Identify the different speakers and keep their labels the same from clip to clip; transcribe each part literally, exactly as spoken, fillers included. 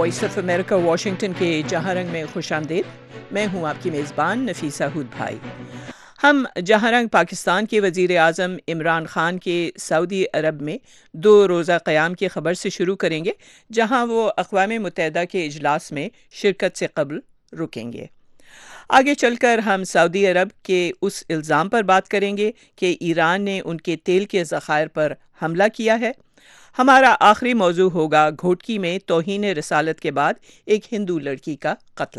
Speaker 1: Voice of America Washington کے جہاں رنگ میں خوش آمدید. میں ہوں آپ کی میزبان نفیسہ ہود بھائی. ہم جہاں رنگ پاکستان کے وزیر اعظم عمران خان کے سعودی عرب میں دو روزہ قیام کی خبر سے شروع کریں گے، جہاں وہ اقوام متحدہ کے اجلاس میں شرکت سے قبل رکیں گے. آگے چل کر ہم سعودی عرب کے اس الزام پر بات کریں گے کہ ایران نے ان کے تیل کے ذخائر پر حملہ کیا ہے. ہمارا آخری موضوع ہوگا گھوٹکی میں توہین رسالت کے بعد ایک ہندو لڑکی کا قتل.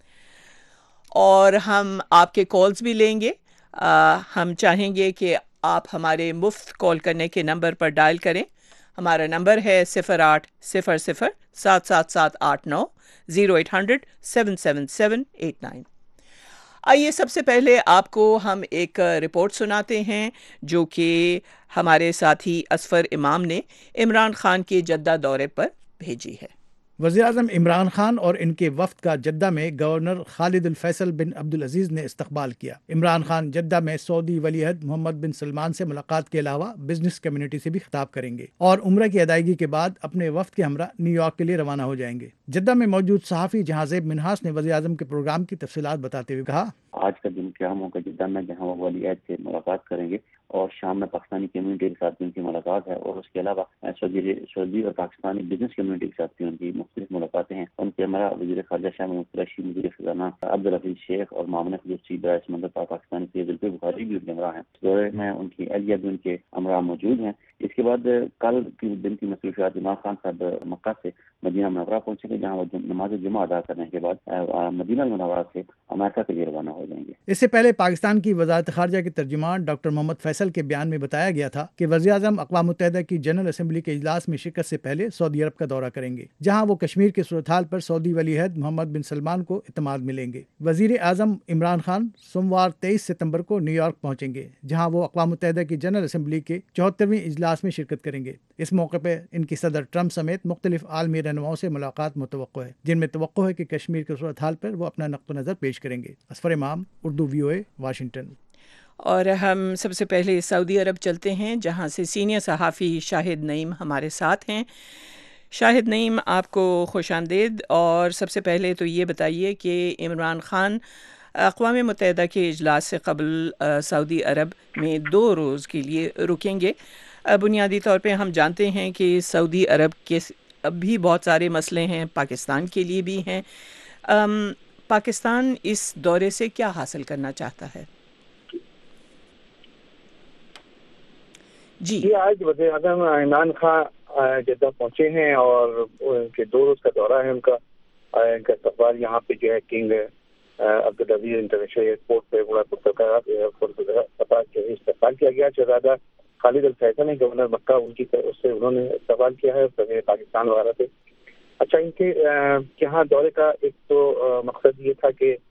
Speaker 1: اور ہم آپ کے کالز بھی لیں گے. آ, ہم چاہیں گے کہ آپ ہمارے مفت کال کرنے کے نمبر پر ڈائل کریں. ہمارا نمبر ہے صفر آٹھ صفر صفر سات سات سات آٹھ نو zero eight hundred seven seven seven eight nine. آئیے سب سے پہلے آپ کو ہم ایک رپورٹ سناتے ہیں جو کہ ہمارے ساتھی اسفر امام نے عمران خان کے جدہ دورے پر بھیجی ہے.
Speaker 2: وزیر اعظم عمران خان اور ان کے وفد کا جدہ میں governor Khalid Al Faisal bin Abdulaziz نے استقبال کیا. عمران خان جدہ میں سعودی ولی عہد محمد بن سلمان سے ملاقات کے علاوہ بزنس کمیونٹی سے بھی خطاب کریں گے اور عمرہ کی ادائیگی کے بعد اپنے وفد کے ہمراہ نیو یارک کے لیے روانہ ہو جائیں گے. جدہ میں موجود صحافی جہازیب منہاس نے وزیر اعظم کے پروگرام کی تفصیلات بتاتے ہوئے کہا،
Speaker 3: آج کا دن قیام ہوگا جدہ میں، جہاں وہ ولی عہد سے ملاقات کریں گے اور شام میں پاکستانی کمیونٹی کے ساتھ بھی ان کی ملاقات ہے، اور اس کے علاوہ سعودی سعودی اور پاکستانی بزنس کمیونٹی کے ساتھ بھی ان کی مختلف ملاقاتیں ہیں. ان کے ہمارا وزیر خارجہ شاہ محمود قریشی، وزیر خزانہ عبدالحفیظ شیخ اور معاون خصوصی برائے سمندر پاکستانی سید زلفی بخاری بھی ان کے ہمراہ ہیں. دورے میں ان کی اہلیہ بھی ان کے ہمراہ موجود ہیں. اس کے بعد کل کی دن کی مصروفیات عمران خان صاحب مکہ سے مدینہ منورہ پہنچیں گے، جہاں وہ نماز جمعہ ادا کرنے کے بعد مدینہ منورہ سے امریکہ کے لیے روانہ ہو جائیں گے.
Speaker 2: اس سے پہلے پاکستان کی وزارت خارجہ کے ترجمان ڈاکٹر محمد فیصل کے بیان میں بتایا گیا تھا کہ وزیر اعظم اقوام متحدہ کی جنرل اسمبلی کے اجلاس میں شرکت سے پہلے سعودی عرب کا دورہ کریں گے، جہاں وہ کشمیر کی صورتحال پر سعودی ولی عہد محمد بن سلمان کو اعتماد ملیں گے. وزیر اعظم عمران خان سوموار تیئیس ستمبر کو نیو یارک پہنچیں گے، جہاں وہ اقوام متحدہ کی جنرل اسمبلی کے چوہترویں اجلاس میں شرکت کریں گے. اس موقع پہ ان کی صدر ٹرمپ سمیت مختلف عالمی رہنماؤں سے ملاقات متوقع ہے، جن میں توقع ہے کہ کشمیر کی صورتحال پر وہ اپنا نقطہ نظر پیش کریں گے. اسفر امام، اردو وی او اے، واشنگٹن.
Speaker 1: اور ہم سب سے پہلے سعودی عرب چلتے ہیں، جہاں سے سینئر صحافی شاہد نعیم ہمارے ساتھ ہیں. شاہد نعیم، آپ کو خوش آمدید. اور سب سے پہلے تو یہ بتائیے کہ عمران خان اقوام متحدہ کے اجلاس سے قبل سعودی عرب میں دو روز کے لیے رکیں گے. بنیادی طور پہ ہم جانتے ہیں کہ سعودی عرب کے اب بھی بہت سارے مسئلے ہیں، پاکستان کے لیے بھی ہیں. پاکستان اس دورے سے کیا حاصل کرنا چاہتا ہے؟
Speaker 4: جی جی آج وزیر اعظم عمران خان جدہ پہنچے ہیں اور ان کے دو روز کا دورہ ہے. ان کا ان کا استقبال یہاں پہ جو ہے کنگ عبدالعزیز انٹرنیشنل ایئرپورٹ پہ بڑا پرتکار ایئرپورٹ استقبال کیا گیا. شہزادہ خالد الفیصل نے گورنر مکہ ان کی اس سے انہوں نے استقبال کیا ہے صدر پاکستان وغیرہ سے. اچھا، ان کے یہاں دورے کا ایک تو مقصد یہ تھا کہ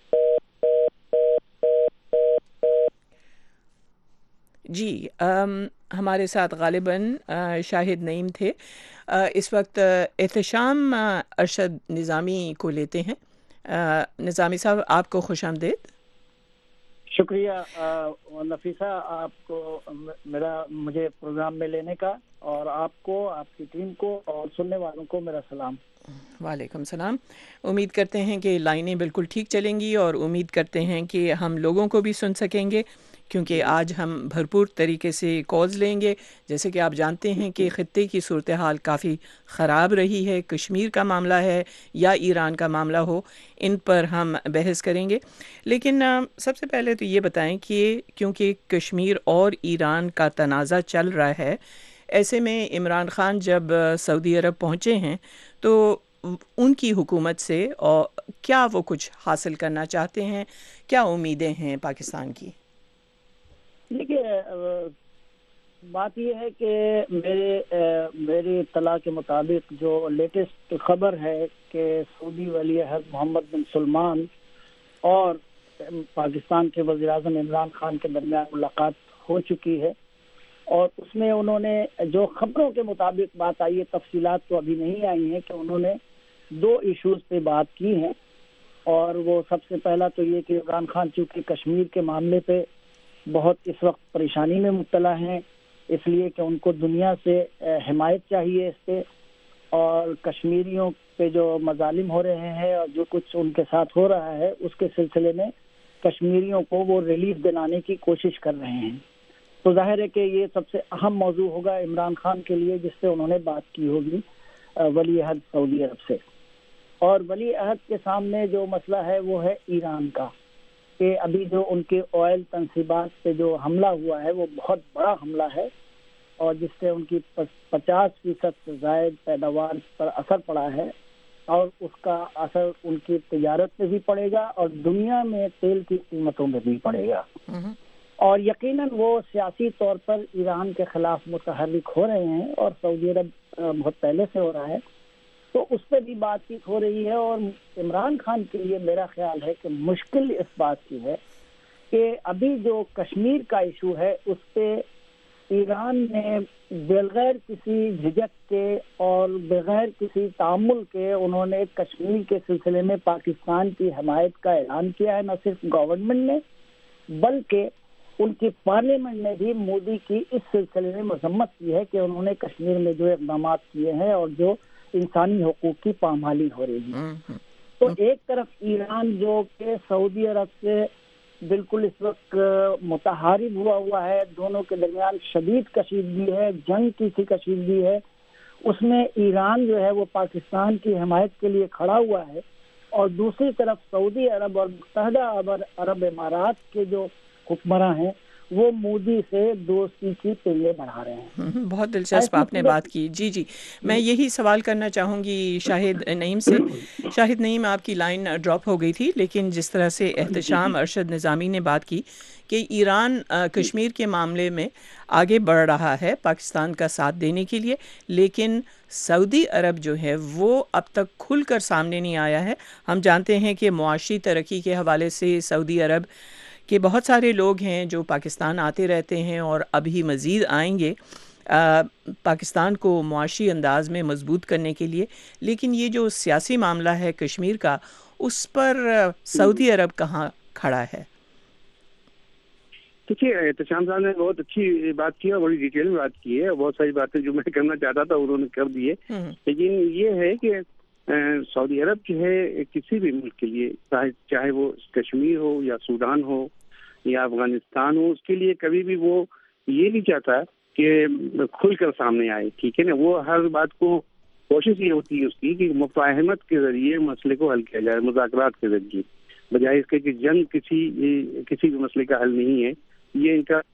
Speaker 1: جی ہمارے ساتھ غالباً شاہد نعیم تھے. اس وقت احتشام ارشد نظامی کو لیتے ہیں. نظامی صاحب، آپ کو خوش آمدید.
Speaker 5: شکریہ نفیسہ، آپ کو میرا مجھے پروگرام میں لینے کا، اور آپ کو، آپ کی ٹیم کو اور سننے والوں کو میرا سلام.
Speaker 1: وعلیکم السلام. امید کرتے ہیں کہ لائنیں بالکل ٹھیک چلیں گی، اور امید کرتے ہیں کہ ہم لوگوں کو بھی سن سکیں گے، کیونکہ آج ہم بھرپور طریقے سے کالز لیں گے. جیسے کہ آپ جانتے ہیں کہ خطے کی صورتحال کافی خراب رہی ہے، کشمیر کا معاملہ ہے یا ایران کا معاملہ ہو، ان پر ہم بحث کریں گے. لیکن سب سے پہلے تو یہ بتائیں کہ کیونکہ کشمیر اور ایران کا تنازع چل رہا ہے، ایسے میں عمران خان جب سعودی عرب پہنچے ہیں تو ان کی حکومت سے اور کیا وہ کچھ حاصل کرنا چاہتے ہیں، کیا امیدیں ہیں پاکستان کی؟
Speaker 5: دیکھیے، بات یہ ہے کہ میرے میری اطلاع کے مطابق جو لیٹسٹ خبر ہے کہ سعودی ولی عہد محمد بن سلمان اور پاکستان کے وزیر اعظم عمران خان کے درمیان ملاقات ہو چکی ہے، اور اس میں انہوں نے جو خبروں کے مطابق بات آئی ہے، تفصیلات تو ابھی نہیں آئی ہیں، کہ انہوں نے دو ایشوز پہ بات کی ہے. اور وہ سب سے پہلا تو یہ کہ عمران خان چونکہ کشمیر کے معاملے پہ بہت اس وقت پریشانی میں مبتلا ہیں، اس لیے کہ ان کو دنیا سے حمایت چاہیے اس پہ. اور کشمیریوں پہ جو مظالم ہو رہے ہیں اور جو کچھ ان کے ساتھ ہو رہا ہے اس کے سلسلے میں کشمیریوں کو وہ ریلیف دلانے کی کوشش کر رہے ہیں. تو ظاہر ہے کہ یہ سب سے اہم موضوع ہوگا عمران خان کے لیے جس سے انہوں نے بات کی ہوگی ولی عہد سعودی عرب سے. اور ولی عہد کے سامنے جو مسئلہ ہے وہ ہے ایران کا، کہ ابھی جو ان کے آئل تنصیبات پہ جو حملہ ہوا ہے وہ بہت بڑا حملہ ہے اور جس سے ان کی پچاس فیصد سے زائد پیداوار پر اثر پڑا ہے اور اس کا اثر ان کی تجارت پہ بھی پڑے گا اور دنیا میں تیل کی قیمتوں میں بھی پڑے گا. اور یقیناً وہ سیاسی طور پر ایران کے خلاف متحرک ہو رہے ہیں اور سعودی عرب بہت پہلے سے ہو رہا ہے، تو اس پہ بھی بات چیت ہو رہی ہے. اور عمران خان کے لیے میرا خیال ہے کہ مشکل اس بات کی ہے کہ ابھی جو کشمیر کا ایشو ہے اس پہ ایران نے بغیر کسی جھجک کے اور بغیر کسی تعامل کے انہوں نے کشمیر کے سلسلے میں پاکستان کی حمایت کا اعلان کیا ہے. نہ صرف گورنمنٹ نے بلکہ ان کی پارلیمنٹ نے بھی مودی کی اس سلسلے میں مذمت کی ہے کہ انہوں نے کشمیر میں جو اقدامات کیے ہیں اور جو انسانی حقوق کی پامالی ہو رہی ہے. تو ایک طرف ایران جو کہ سعودی عرب سے بالکل اس وقت متحارب ہوا ہوا ہے، دونوں کے درمیان شدید کشیدگی ہے، جنگ کی سی کشیدگی ہے، اس میں ایران جو ہے وہ پاکستان کی حمایت کے لیے کھڑا ہوا ہے. اور دوسری طرف سعودی عرب اور متحدہ عرب امارات کے جو حکمراں ہیں وہ مودی سے دوستی کی پہلے بڑھا رہے ہیں.
Speaker 1: بہت دلچسپ آپ نے بات کی. جی جی میں یہی سوال کرنا چاہوں گی شاہد نعیم سے. شاہد نعیم آپ کی لائن ڈراپ ہو گئی تھی، لیکن جس طرح سے احتشام ارشد نظامی نے بات کی کہ ایران کشمیر کے معاملے میں آگے بڑھ رہا ہے پاکستان کا ساتھ دینے کے لیے، لیکن سعودی عرب جو ہے وہ اب تک کھل کر سامنے نہیں آیا ہے. ہم جانتے ہیں کہ معاشی ترقی کے حوالے سے سعودی عرب کہ بہت سارے لوگ ہیں جو پاکستان آتے رہتے ہیں اور ابھی مزید آئیں گے پاکستان کو معاشی انداز میں مضبوط کرنے کے لیے، لیکن یہ جو سیاسی معاملہ ہے کشمیر کا اس پر سعودی عرب کہاں کھڑا ہے؟
Speaker 6: دیکھیے احتشام صاحب نے بہت اچھی بات کی اور بڑی ڈیٹیل میں بات کی ہے، بہت ساری باتیں جو میں کرنا چاہتا تھا انہوں نے کر دی ہے. لیکن یہ ہے کہ سعودی عرب جو ہے کسی بھی ملک کے لیے چاہے وہ کشمیر ہو یا سوڈان ہو یا افغانستان ہو، اس کے لیے کبھی بھی وہ یہ نہیں چاہتا کہ کھل کر سامنے آئے. ٹھیک ہے نا، وہ ہر بات کو کوشش یہ ہوتی ہے اس کی کہ مفاہمت کے ذریعے مسئلے کو حل کیا جائے، مذاکرات کے ذریعے، بجائے اس کے کہ جنگ کسی کسی بھی مسئلے کا حل نہیں ہے. یہ ان کا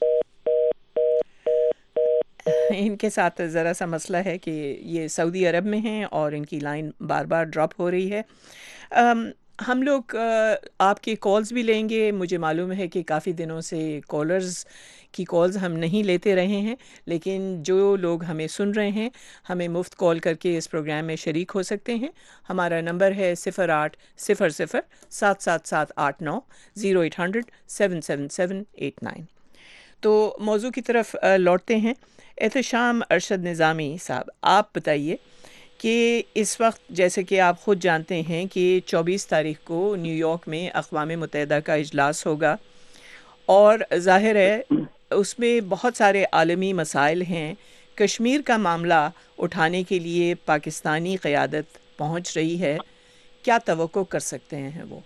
Speaker 1: ان کے ساتھ ذرا سا مسئلہ ہے کہ یہ سعودی عرب میں ہیں اور ان کی لائن بار بار ڈراپ ہو رہی ہے. ہم لوگ آپ کے کالز بھی لیں گے. مجھے معلوم ہے کہ کافی دنوں سے کالرز کی کالز ہم نہیں لیتے رہے ہیں، لیکن جو لوگ ہمیں سن رہے ہیں ہمیں مفت کال کر کے اس پروگرام میں شریک ہو سکتے ہیں. ہمارا نمبر ہے صفر آٹھ صفر صفر سات سات سات آٹھ نو zero eight hundred seven seven seven eight nine. تو موضوع کی طرف لوٹتے ہیں. احتشام ارشد نظامی صاحب، آپ بتائیے کہ اس وقت جیسے کہ آپ خود جانتے ہیں کہ چوبیس تاریخ کو نیو یارک میں اقوام متحدہ کا اجلاس ہوگا اور ظاہر ہے اس میں بہت سارے عالمی مسائل ہیں. کشمیر کا معاملہ اٹھانے کے لیے پاکستانی قیادت پہنچ رہی ہے، کیا توقع کر سکتے ہیں وہ؟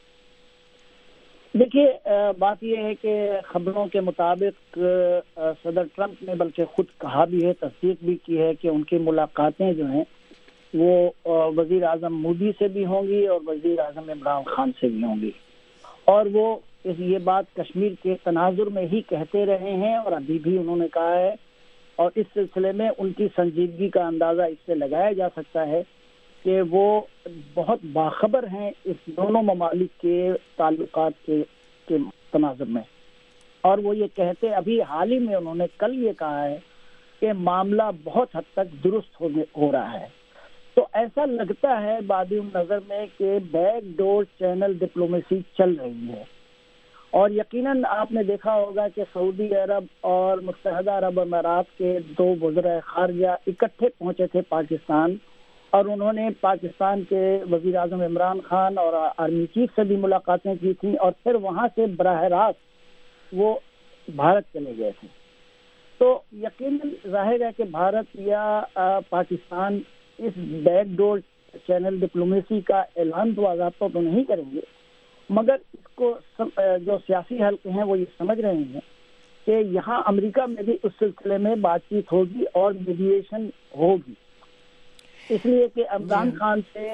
Speaker 5: دیکھیے بات یہ ہے کہ خبروں کے مطابق صدر ٹرمپ نے بلکہ خود کہا بھی ہے، تصدیق بھی کی ہے کہ ان کی ملاقاتیں جو ہیں وہ وزیر اعظم مودی سے بھی ہوں گی اور وزیر اعظم عمران خان سے بھی ہوں گی. اور وہ یہ بات کشمیر کے تناظر میں ہی کہتے رہے ہیں اور ابھی بھی انہوں نے کہا ہے، اور اس سلسلے میں ان کی سنجیدگی کا اندازہ اس سے لگایا جا سکتا ہے کہ وہ بہت باخبر ہیں اس دونوں ممالک کے تعلقات کے کے تناظر میں. اور وہ یہ کہتے ابھی حال ہی میں انہوں نے کل یہ کہا ہے کہ معاملہ بہت حد تک درست ہو رہا ہے. تو ایسا لگتا ہے بادی نظر میں کہ بیک ڈور چینل ڈپلومیسی چل رہی ہے. اور یقیناً آپ نے دیکھا ہوگا کہ سعودی عرب اور متحدہ عرب امارات کے دو وزراء خارجہ اکٹھے پہنچے تھے پاکستان، اور انہوں نے پاکستان کے وزیر اعظم عمران خان اور آرمی چیف سے بھی ملاقاتیں کی تھیں، اور پھر وہاں سے براہ راست وہ بھارت چلے گئے تھے. تو یقیناً ظاہر ہے کہ بھارت یا پاکستان اس بیک ڈور چینل ڈپلومیسی کا اعلان تو آزادہ تو نہیں کریں گے، مگر اس کو جو سیاسی حلقے ہیں وہ یہ سمجھ رہے ہیں کہ یہاں امریکہ میں بھی اس سلسلے میں بات چیت ہوگی اور میڈیشن ہوگی، اس لیے کہ عمران خان سے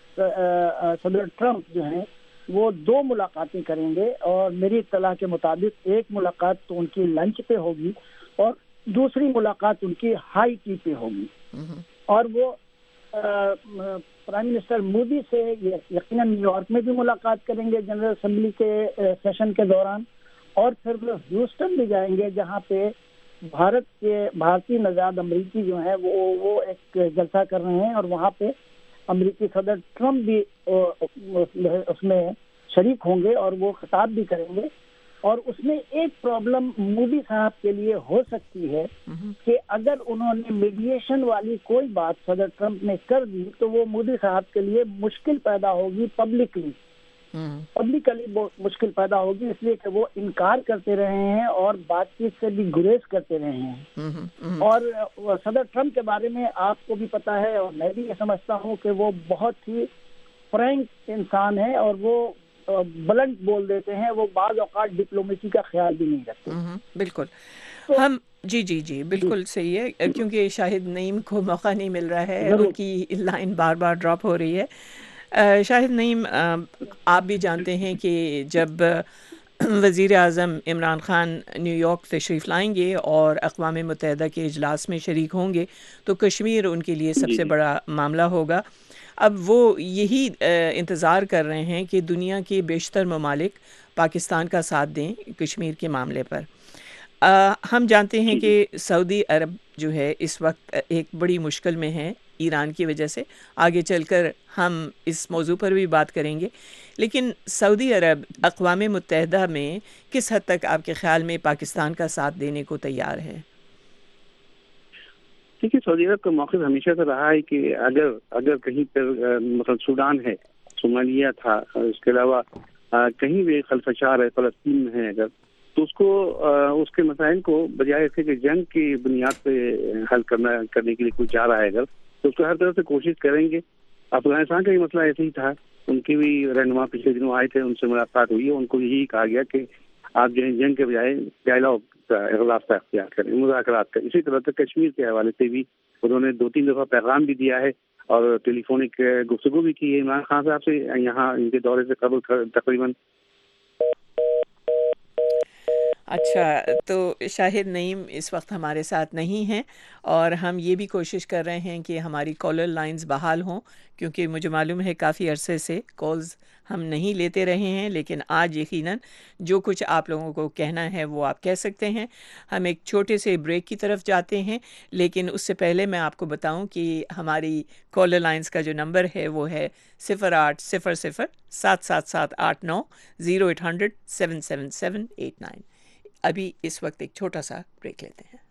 Speaker 5: صدر ٹرمپ جو ہیں وہ دو ملاقاتیں کریں گے، اور میری اطلاع کے مطابق ایک ملاقات تو ان کی لنچ پہ ہوگی اور دوسری ملاقات ان کی ہائی ٹی پہ ہوگی، اور وہ پرائم منسٹر مودی سے یقیناً نیو یارک میں بھی ملاقات کریں گے جنرل اسمبلی کے سیشن کے دوران، اور پھر وہ ہیوسٹن بھی جائیں گے جہاں پہ بھارت کے بھارتی نژاد امریکی جو ہیں وہ وہ ایک جلسہ کر رہے ہیں، اور وہاں پہ امریکی صدر ٹرمپ بھی اس میں شریک ہوں گے اور وہ خطاب بھی کریں گے۔ اور اس میں ایک پرابلم مودی صاحب کے لیے ہو سکتی ہے کہ اگر انہوں نے میڈیشن والی کوئی بات صدر ٹرمپ نے کر دی تو وہ مودی صاحب کے لیے مشکل پیدا ہوگی، پبلکلی پبلکلی مشکل پیدا ہوگی، اس لیے کہ وہ انکار کرتے رہے ہیں اور بات چیت سے بھی گریز کرتے رہے ہیں۔ اور صدر ٹرمپ کے بارے میں آپ کو بھی پتا ہے اور میں بھی یہ سمجھتا ہوں کہ وہ بہت ہی فرینک انسان ہے اور وہ بلنٹ بول دیتے ہیں، وہ بعض اوقات ڈپلومیسی کا خیال بھی نہیں رکھتے۔
Speaker 1: بالکل ہم جی جی جی بالکل صحیح ہے، کیونکہ شاہد نعیم کو موقع نہیں مل رہا ہے، ان کی لائن بار بار ڈراپ ہو رہی ہے۔ شاہد نعیم، آپ بھی جانتے ہیں کہ جب وزیر اعظم عمران خان نیو یارک تشریف لائیں گے اور اقوام متحدہ کے اجلاس میں شریک ہوں گے تو کشمیر ان کے لیے سب سے بڑا معاملہ ہوگا۔ اب وہ یہی انتظار کر رہے ہیں کہ دنیا کے بیشتر ممالک پاکستان کا ساتھ دیں کشمیر کے معاملے پر۔ ہم جانتے ہیں کہ سعودی عرب جو ہے اس وقت ایک بڑی مشکل میں ہے ایران کی وجہ سے، آگے چل کر ہم اس موضوع پر بھی بات کریں گے، لیکن سعودی عرب اقوام متحدہ میں کس حد تک آپ کے خیال میں پاکستان کا ساتھ دینے کو تیار ہے؟
Speaker 6: دیکھیے، سعودی عرب کا موقف ہمیشہ سے رہا ہے کہ اگر اگر کہیں پر مثلا سوڈان ہے، صومالیہ تھا، اس کے علاوہ کہیں بھی خلفشار ہے، فلسطین میں ہے، اگر تو اس کو اس کے مسائل کو بجائے اسے کہ جنگ کی بنیاد پہ حل کرنا کرنے کے لیے کوئی چاہ رہا ہے اگر تو اس کو ہر طرح سے کوشش کریں گے۔ افغانستان کا یہ مسئلہ ایسے ہی تھا، ان کی بھی رہنما پچھلے دنوں آئے تھے، ان سے ملاقات ہوئی ہے، ان کو یہی کہا گیا کہ آپ جو ہے جنگ کے بجائے ڈائلاگ کا اغلاف کا اختیار کریں، مذاکرات کا۔ اسی طرح سے کشمیر کے حوالے سے بھی انہوں نے دو تین دفعہ پیغام بھی دیا ہے اور ٹیلی فونک گفتگو بھی کی ہے عمران خان صاحب سے یہاں ان کے دورے سے قبل تقریباً۔
Speaker 1: اچھا، تو شاہد نعیم اس وقت ہمارے ساتھ نہیں ہیں اور ہم یہ بھی کوشش کر رہے ہیں کہ ہماری کالر لائنز بحال ہوں، کیونکہ مجھے معلوم ہے کافی عرصے سے کالز ہم نہیں لیتے رہے ہیں، لیکن آج یقیناً جو کچھ آپ لوگوں کو کہنا ہے وہ آپ کہہ سکتے ہیں۔ ہم ایک چھوٹے سے بریک کی طرف جاتے ہیں، لیکن اس سے پہلے میں آپ کو بتاؤں کہ ہماری کالر لائنز کا جو نمبر ہے وہ ہے صفر آٹھ صفر صفر سات سات سات آٹھ نو zero eight hundred seven seven seven eight nine. ابھی اس وقت ایک چھوٹا سا بریک لیتے ہیں۔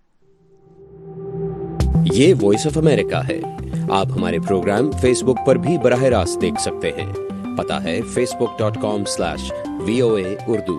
Speaker 7: یہ وائس آف امریکہ ہے۔ آپ ہمارے پروگرام فیس بک پر بھی براہ راست دیکھ سکتے ہیں۔ پتہ ہے Facebook dot com slash V O A Urdu.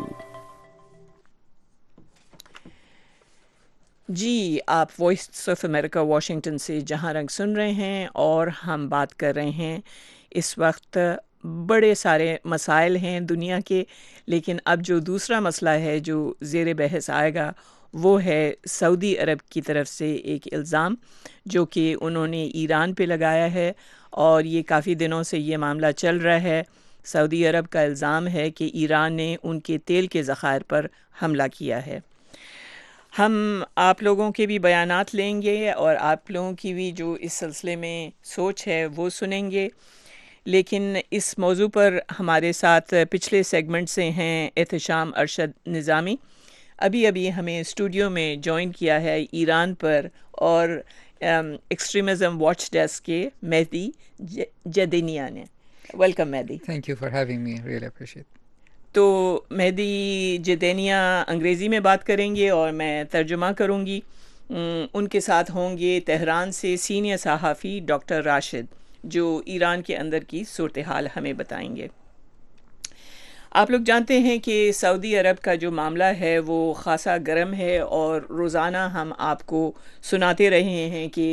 Speaker 1: جی، آپ وائس آف امریکہ واشنگٹن سے جہاں رنگ سن رہے ہیں اور ہم بات کر رہے ہیں اس وقت بڑے سارے مسائل ہیں دنیا کے، لیکن اب جو دوسرا مسئلہ ہے جو زیر بحث آئے گا وہ ہے سعودی عرب کی طرف سے ایک الزام جو کہ انہوں نے ایران پہ لگایا ہے، اور یہ کافی دنوں سے یہ معاملہ چل رہا ہے۔ سعودی عرب کا الزام ہے کہ ایران نے ان کے تیل کے ذخائر پر حملہ کیا ہے۔ ہم آپ لوگوں کے بھی بیانات لیں گے اور آپ لوگوں کی بھی جو اس سلسلے میں سوچ ہے وہ سنیں گے، لیکن اس موضوع پر ہمارے ساتھ پچھلے سیگمنٹ سے ہیں احتشام ارشد نظامی، ابھی ابھی ہمیں اسٹوڈیو میں جوائن کیا ہے ایران پر، اور ایکسٹریمزم واچ ڈیسک کے مہدی جدینیا نے۔ Welcome Mehdi.
Speaker 8: Thank you for having me, really appreciate.
Speaker 1: تو مہدی جدینیا انگریزی میں بات کریں گے اور میں ترجمہ کروں گی۔ ان کے ساتھ ہوں گے تہران سے سینئر صحافی ڈاکٹر راشد، جو ایران کے اندر کی صورتحال ہمیں بتائیں گے۔ آپ لوگ جانتے ہیں کہ سعودی عرب کا جو معاملہ ہے وہ خاصا گرم ہے، اور روزانہ ہم آپ کو سناتے رہے ہیں کہ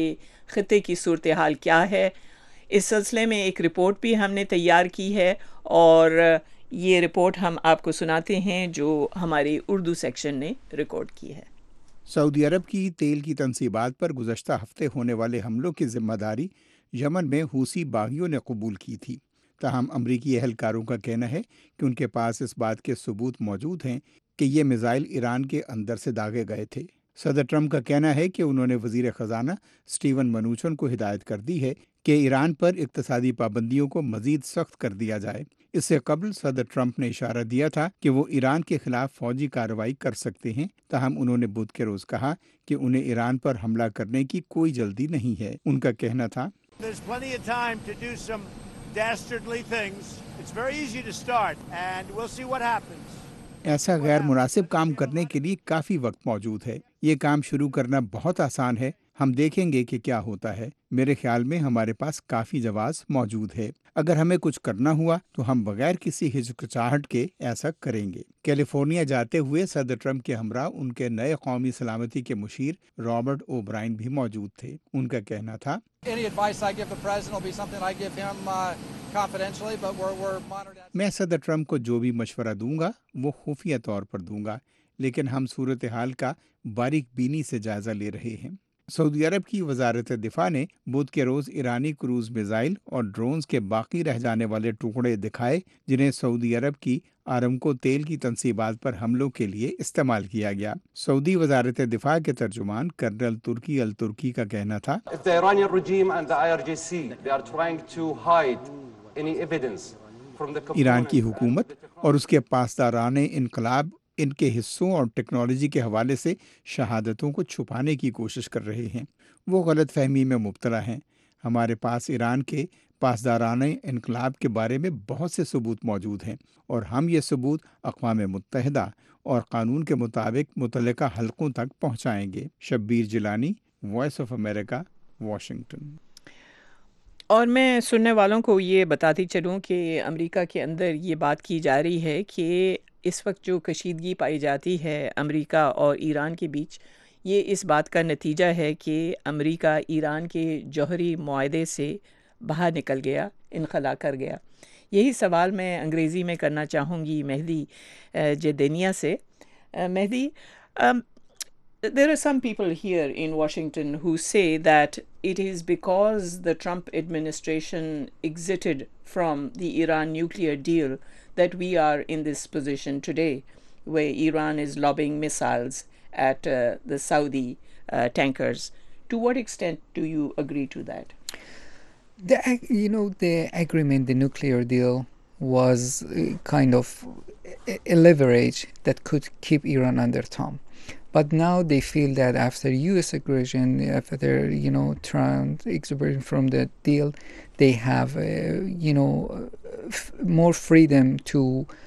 Speaker 1: خطے کی صورتحال کیا ہے. اس سلسلے میں ایک رپورٹ بھی ہم نے تیار کی ہے اور یہ رپورٹ ہم آپ کو سناتے ہیں جو ہماری اردو سیکشن نے ریکارڈ کی ہے.
Speaker 9: سعودی عرب کی تیل کی تنصیبات پر گزشتہ ہفتے ہونے والے حملوں کی ذمہ داری یمن میں حوثی باغیوں نے قبول کی تھی. تاہم امریکی اہلکاروں کا کہنا ہے کہ ان کے پاس اس بات کے ثبوت موجود ہیں کہ یہ میزائل ایران کے اندر سے داغے گئے تھے. صدر ٹرمپ کا کہنا ہے کہ انہوں نے وزیر خزانہ اسٹیون منوچن کو ہدایت کر دی ہے کہ ایران پر اقتصادی پابندیوں کو مزید سخت کر دیا جائے. اس سے قبل صدر ٹرمپ نے اشارہ دیا تھا کہ وہ ایران کے خلاف فوجی کارروائی کر سکتے ہیں. تاہم انہوں نے بدھ کے روز کہا کہ انہیں ایران پر حملہ کرنے کی کوئی جلدی نہیں ہے. ان کا کہنا تھا ایسا غیر مناسب کام کرنے کے لیے کافی وقت موجود ہے. یہ کام شروع کرنا بہت آسان ہے. ہم دیکھیں گے کہ کیا ہوتا ہے. میرے خیال میں ہمارے پاس کافی جواز موجود ہے. اگر ہمیں کچھ کرنا ہوا تو ہم بغیر کسی ہچکچاہٹ کے ایسا کریں گے. کیلیفورنیا جاتے ہوئے صدر ٹرمپ کے ہمراہ ان کے نئے قومی سلامتی کے مشیر رابرٹ او برائن بھی موجود تھے. ان کا کہنا تھا میں صدر ٹرمپ کو جو بھی مشورہ دوں گا وہ خفیہ طور پر دوں گا، لیکن ہم صورتحال کا باریک بینی سے جائزہ لے رہے ہیں. سعودی عرب کی وزارت دفاع نے بدھ کے روز ایرانی کروز میزائل اور ڈرونز کے باقی رہ جانے والے ٹکڑے دکھائے جنہیں سعودی عرب کی آرامکو تیل کی تنصیبات پر حملوں کے لیے استعمال کیا گیا. سعودی وزارت دفاع کے ترجمان کرنل ترکی الترکی کا کہنا تھا ایران کی حکومت اور اس کے پاسداران انقلاب ان کے حصوں اور ٹیکنالوجی کے حوالے سے شہادتوں کو چھپانے کی کوشش کر رہے ہیں. وہ غلط فہمی میں مبتلا ہیں. ہمارے پاس ایران کے پاسداران انقلاب کے بارے میں بہت سے ثبوت موجود ہیں اور ہم یہ ثبوت اقوام متحدہ اور قانون کے مطابق متعلقہ حلقوں تک پہنچائیں گے. Shabbir Jilani, voice of America, Washington.
Speaker 1: اور میں سننے والوں کو یہ بتاتی چلوں کہ امریکہ کے اندر یہ بات کی جا رہی ہے کہ اس وقت جو کشیدگی پائی جاتی ہے امریکہ اور ایران کے بیچ، یہ اس بات کا نتیجہ ہے کہ امریکہ ایران کے جوہری معاہدے سے باہر نکل گیا، انخلا کر گیا. یہی سوال میں انگریزی میں کرنا چاہوں گی مہدی جدینیا سے. مہدی، um, there are some people here in Washington who say that it is because the Trump administration exited from the Iran nuclear deal that we are in this position today, where Iran is lobbing missiles at uh, the Saudi uh, tankers. To what extent do you agree to that?
Speaker 8: The, you know, the agreement, the nuclear deal, was uh, kind of a leverage that could keep Iran under thumb. But now they feel that after U S aggression, after, you know, Trump expiration from the deal, they have, uh, you know, f- more freedom to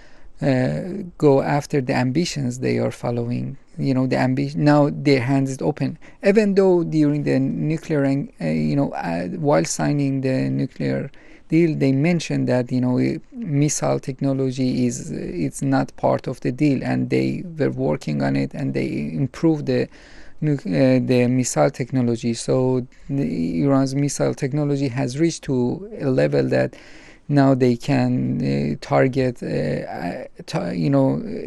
Speaker 8: uh, go after the ambitions they are following. You know, the ambition, now their hands is open. Even though during the nuclear, uh, you know, uh, while signing the nuclear deal, they mentioned that, you know, missile technology is it's not part of the deal, and they were working on it, and they improved the uh, the missile technology. So the, Iran's missile technology has reached to a level that now they can uh, target, uh, ta- you know,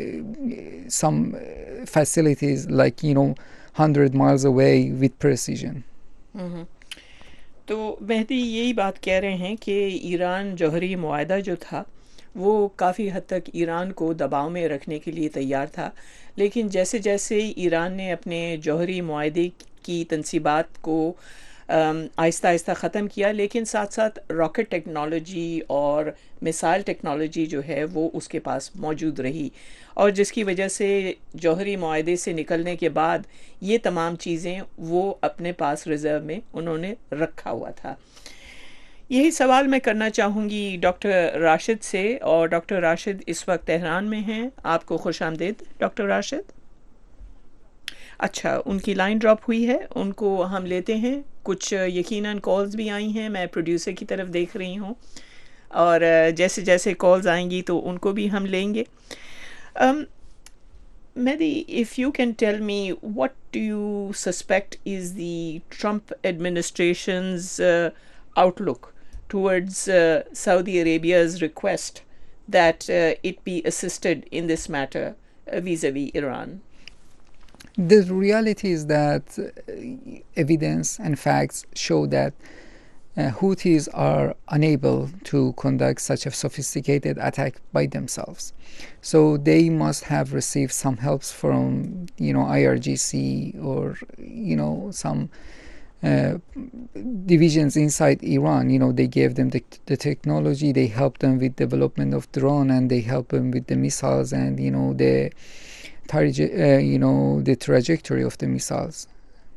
Speaker 8: uh, some facilities like, you know, one hundred miles away with precision.
Speaker 1: Mm-hmm. تو مہدی یہی بات کہہ رہے ہیں کہ ایران جوہری معاہدہ جو تھا وہ کافی حد تک ایران کو دباؤ میں رکھنے کے لیے تیار تھا، لیکن جیسے جیسے ایران نے اپنے جوہری معاہدے کی تنصیبات کو آہستہ آہستہ ختم کیا، لیکن ساتھ ساتھ راکٹ ٹیکنالوجی اور میسائل ٹیکنالوجی جو ہے وہ اس کے پاس موجود رہی، اور جس کی وجہ سے جوہری معاہدے سے نکلنے کے بعد یہ تمام چیزیں وہ اپنے پاس ریزرو میں انہوں نے رکھا ہوا تھا. یہی سوال میں کرنا چاہوں گی ڈاکٹر راشد سے، اور ڈاکٹر راشد اس وقت تہران میں ہیں. آپ کو خوش آمدید ڈاکٹر راشد. اچھا، ان کی لائن ڈراپ ہوئی ہے، ان کو ہم لیتے ہیں. کچھ یقیناً کالز بھی آئی ہیں، میں پروڈیوسر کی طرف دیکھ رہی ہوں، اور جیسے جیسے کالز آئیں گی تو ان کو بھی ہم لیں گے. Mehdi, if you can tell me, what do you suspect is the Trump administration's uh, outlook towards uh, Saudi Arabia's request that uh, it be assisted in this matter uh, vis-a-vis Iran?
Speaker 8: The reality is that uh, evidence and facts show that uh, Houthis are unable to conduct such a sophisticated attack by themselves. So they must have received some helps from, you know, I R G C or, you know, some uh, divisions inside Iran. You know, they gave them the, the technology, they helped them with development of drone, and they helped them with the missiles and, you know, the, uh, you know, the trajectory of the missiles.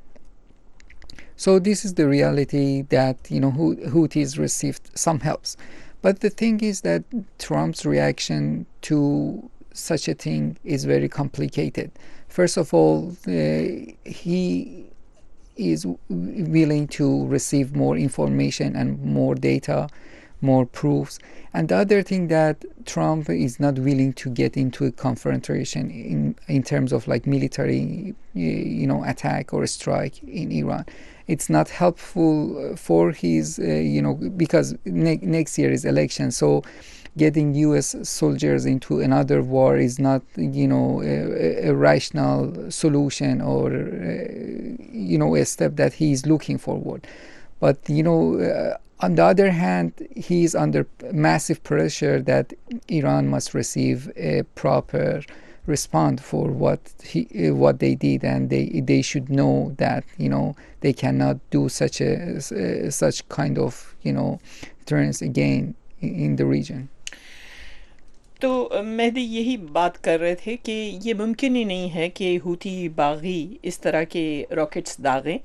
Speaker 8: So this is the reality that, you know, Houthis received some helps. But the thing is that Trump's reaction to such a thing is very complicated. First of all, uh, he is w- willing to receive more information and more data, more proofs. And the other thing that Trump is not willing to get into a confrontation in, in terms of like military, you know, attack or strike in Iran. It's not helpful for his, uh, you know, because ne- next year is election. So getting U S soldiers into another war is not, you know, a, a rational solution or, uh, you know, a step that he is looking forward. But, you know, uh, on the other hand, he is under massive pressure that Iran must receive a proper respond for what he uh, what they did, and they they should know that, you know, they cannot do such a uh, such kind of, you know, turns again in, in the region.
Speaker 1: تو مہدی یہی بات کر رہے تھے کہ یہ ممکن ہی نہیں ہے کہ ہوتی باغی اس طرح کے راکٹس داغیں.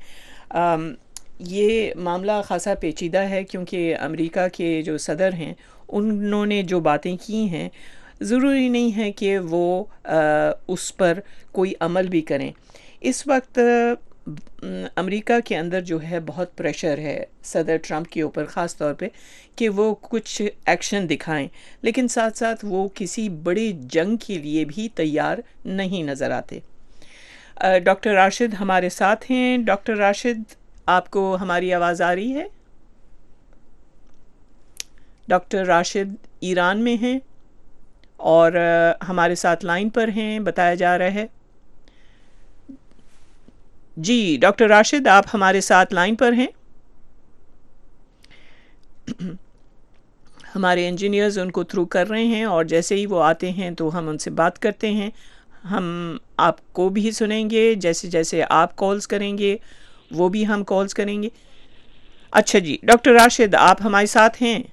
Speaker 1: یہ معاملہ خاصا پیچیدہ ہے کیونکہ امریکہ کے جو صدر ہیں انہوں نے جو باتیں کی ہیں ضروری نہیں ہے کہ وہ اس پر کوئی عمل بھی کریں. اس وقت امریکہ کے اندر جو ہے بہت پریشر ہے صدر ٹرمپ کے اوپر خاص طور پہ کہ وہ کچھ ایکشن دکھائیں، لیکن ساتھ ساتھ وہ کسی بڑی جنگ کے لیے بھی تیار نہیں نظر آتے. ڈاکٹر راشد ہمارے ساتھ ہیں. ڈاکٹر راشد، آپ کو ہماری آواز آ رہی ہے؟ ڈاکٹر راشد ایران میں ہیں اور ہمارے ساتھ لائن پر ہیں بتایا جا رہا ہے. جی ڈاکٹر راشد، آپ ہمارے ساتھ لائن پر ہیں. ہمارے انجینئرز ان کو تھرو کر رہے ہیں اور جیسے ہی وہ آتے ہیں تو ہم ان سے بات کرتے ہیں. ہم آپ کو بھی سنیں گے، جیسے جیسے آپ کالز کریں گے وہ بھی ہم کالز کریں گے. اچھا جی ڈاکٹر راشد، آپ ہمارے ساتھ ہیں؟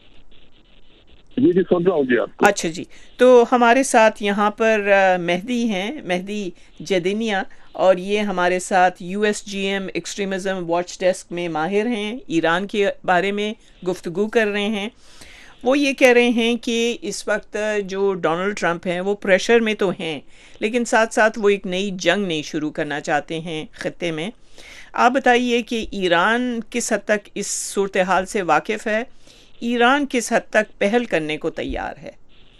Speaker 10: جی جی سن رہا ہوں جی آپ کو.
Speaker 1: اچھا جی، تو ہمارے ساتھ یہاں پر مہدی ہیں، مہدی جدینیا، اور یہ ہمارے ساتھ U S G M extremism watch desk میں ماہر ہیں، ایران کے بارے میں گفتگو کر رہے ہیں. وہ یہ کہہ رہے ہیں کہ اس وقت جو ڈونلڈ ٹرمپ ہیں وہ پریشر میں تو ہیں، لیکن ساتھ ساتھ وہ ایک نئی جنگ نہیں شروع کرنا چاہتے ہیں خطے میں. آپ بتائیے کہ ایران کس حد تک اس صورتحال سے واقف ہے، ایران کس حد تک پہل کرنے کو تیار ہے؟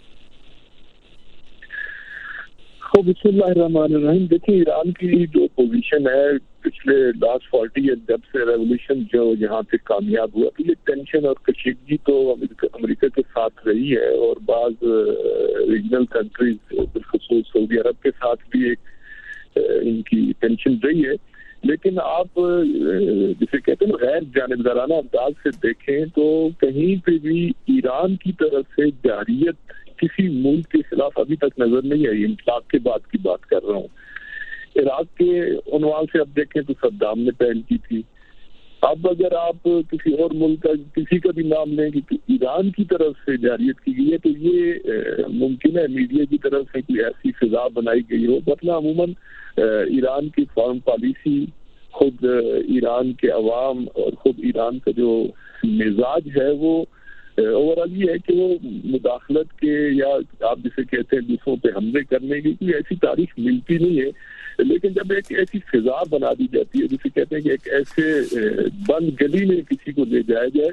Speaker 10: تو بسم اللہ الرحمن الرحیم. دیکھیں ایران کی جو پوزیشن ہے پچھلے لاسٹ فورٹی ایئر جب سے ریولیوشن جو یہاں پہ کامیاب ہوا تو یہ ٹینشن اور کشیدگی تو امریکہ کے ساتھ رہی ہے، اور بعض ریجنل کنٹریز بالخصوص سعودی عرب کے ساتھ بھی ایک ان کی ٹینشن رہی ہے. لیکن آپ جسے کہتے ہیں غیر جانبدارانہ انداز سے دیکھیں تو کہیں پہ بھی ایران کی طرف سے جارحیت کسی ملک کے خلاف ابھی تک نظر نہیں آئی. انقلاب کے بعد کی بات کر رہا ہوں. عراق کے عنوان سے اب دیکھیں تو صدام نے پہل کی تھی. اب اگر آپ کسی اور ملک کا کسی کا بھی نام لیں کہ ایران کی طرف سے جارحیت کی گئی ہے تو یہ ممکن ہے میڈیا کی طرف سے کوئی ایسی فضا بنائی گئی ہو، ورنہ عموماً ایران کی فارن پالیسی، خود ایران کے عوام اور خود ایران کا جو مزاج ہے وہ اوورآل یہ ہے کہ وہ مداخلت کے یا آپ جسے کہتے ہیں دوسروں پہ حملے کرنے کی کوئی ایسی تاریخ ملتی نہیں ہے. لیکن جب ایک ایسی فضا بنا دی جاتی ہے جسے کہتے ہیں کہ ایک ایسے بند گلی میں کسی کو لے جایا جائے